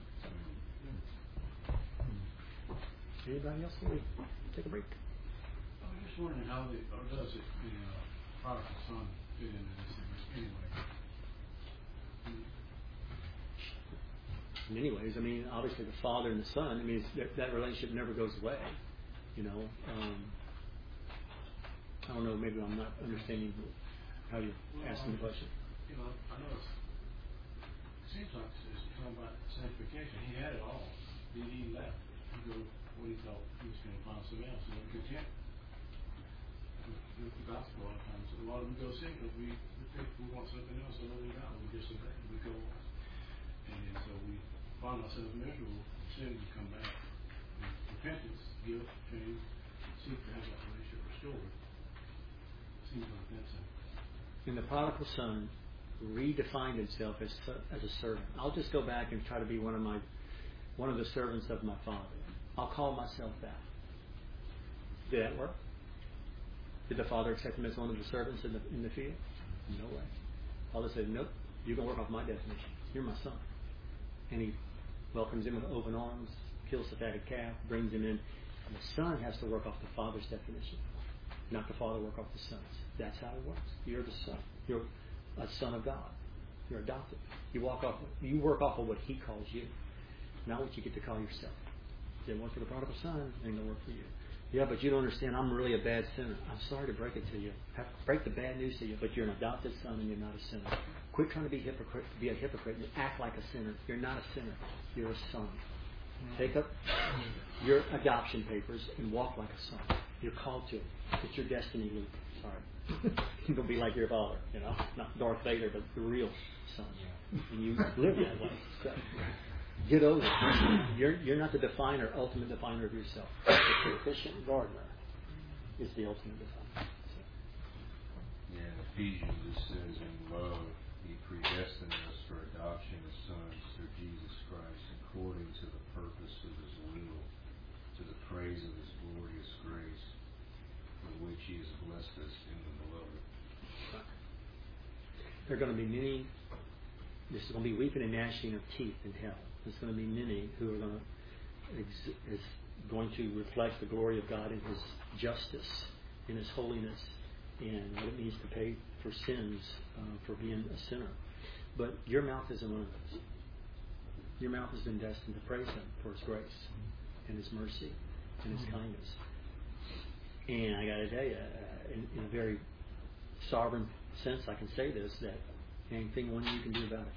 Anybody else want to take a break? I was just wondering how the, or does it, the uh, prodigal son fit into this anyway? In many ways, I mean, obviously the father and the son, I mean, that, that relationship never goes away. You know, um, I don't know, maybe I'm not understanding how you're well, asking the question. You know, I know it's, it seems like it's talking about sanctification. He had it all. He, he left. He go what he thought he was going to find something else. And we're content with, with the gospel a lot of times. A lot of them go sin because we, we think we want something else other than God. We disobey. We go on. And then so we find ourselves miserable. Sin, we come back. And repentance, guilt, shame, seek to have that relationship restored. Seems like that's it. And the prodigal son redefined himself as as a servant. I'll just go back and try to be one of my one of the servants of my father. I'll call myself that. Did that work? Did the father accept him as one of the servants in the in the field? No way. Father said, nope, You're going to work off my definition. You're my son. And he welcomes him with open arms, kills the fatted calf, brings him in. And the son has to work off the father's definition, not the father work off the son's. That's how it works. You're the son. You're a son of God. You're adopted. You walk off. You work off of what he calls you, not what you get to call yourself. Didn't work for the prodigal son. Ain't gonna work for you. Yeah, but you don't understand. I'm really a bad sinner. I'm sorry to break it to you. I have to break the bad news to you. But you're an adopted son, and you're not a sinner. Quit trying to be hypocrite. Be a hypocrite and act like a sinner. You're not a sinner. You're a son. Take up your adoption papers and walk like a son. You're called to it. It's your destiny, Luke. Sorry. You're going to be like your father, you know. Not Darth Vader, but the real son. And you live that way. So, get over it. You're, you're not the definer, ultimate definer of yourself. The sufficient gardener is the ultimate definer. So. Yeah, in Ephesians it says, in love, he predestined us for adoption as sons through Jesus Christ, according to the purpose of his will, to the praise of his glorious grace, with which he has blessed us in the beloved. There are going to be many, this is going to be weeping and gnashing of teeth in hell. There's going to be many who are going to, ex- is going to reflect the glory of God in his justice, in his holiness, and what it means to pay for sins, uh, for being a sinner. But your mouth isn't one of those. Your mouth has been destined to praise him for his grace and his mercy and his kindness. And I got to tell you, uh, in, in a very sovereign sense, I can say this, that anything one you can do about it.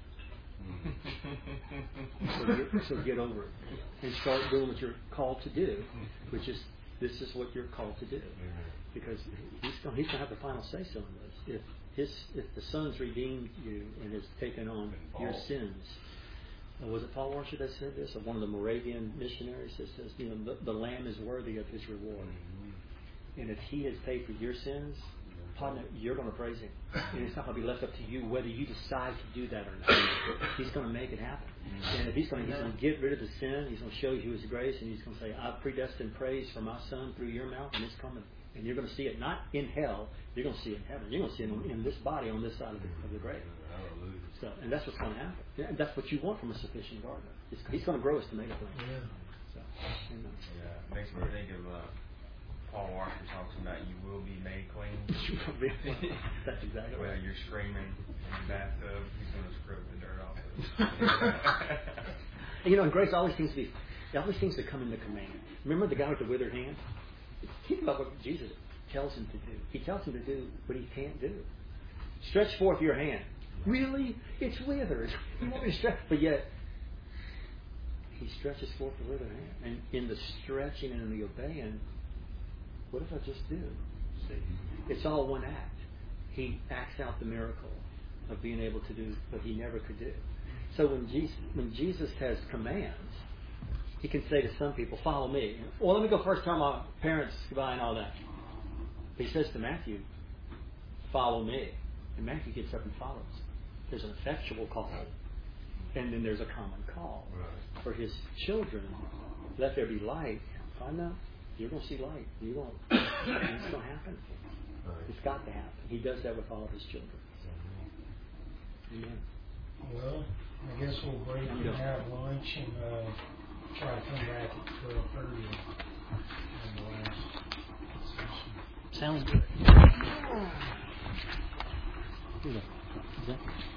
so, get, so get over it and start doing what you're called to do, which is, this is what you're called to do. Because he's going he's to have the final say-so on this. If his if the Son's redeemed you and has taken on your sins, uh, was it Paul Washer that said this, or one of the Moravian missionaries that says, you know, the, the Lamb is worthy of his reward. And if he has paid for your sins, partner, you're going to praise him. And it's not going to be left up to you whether you decide to do that or not. He's going to make it happen. And if he's going to, he's going to get rid of the sin, he's going to show you his grace, and he's going to say, I've predestined praise for my son through your mouth, and it's coming. And you're going to see it not in hell, you're going to see it in heaven. You're going to see it in, in this body on this side of the, of the grave. So, and that's what's going to happen. Yeah, and that's what you want from a sufficient gardener. It's, he's going to grow us to make a plan. Yeah. So, amen. Yeah, makes me think of uh, Paul Washer talks about you will be made clean. That's exactly Whether right. you're screaming in the bathtub, he's going to scrub the dirt off of it. And you know, and grace always seems to be, it always seems to come in the command. Remember the guy with the withered hand? Think about what Jesus tells him to do. He tells him to do what he can't do. Stretch forth your hand. Really? It's withered. You want me to stretch? But yet, he stretches forth the withered hand. And in the stretching and in the obeying, what if I just do? See, it's all one act. He acts out the miracle of being able to do what he never could do. So when Jesus, when Jesus has commands, he can say to some people, follow me. Well, let me go first, tell my parents goodbye and all that. But he says to Matthew, follow me. And Matthew gets up and follows. There's an effectual call. And then there's a common call. For his children, let there be light. I know. You're going to see light. You're going to, it's going to happen. It's got to happen. He does that with all of his children. Amen. Well, I guess we'll break and have lunch and uh, try to come back at twelve thirty on the last session. Sounds good. Is that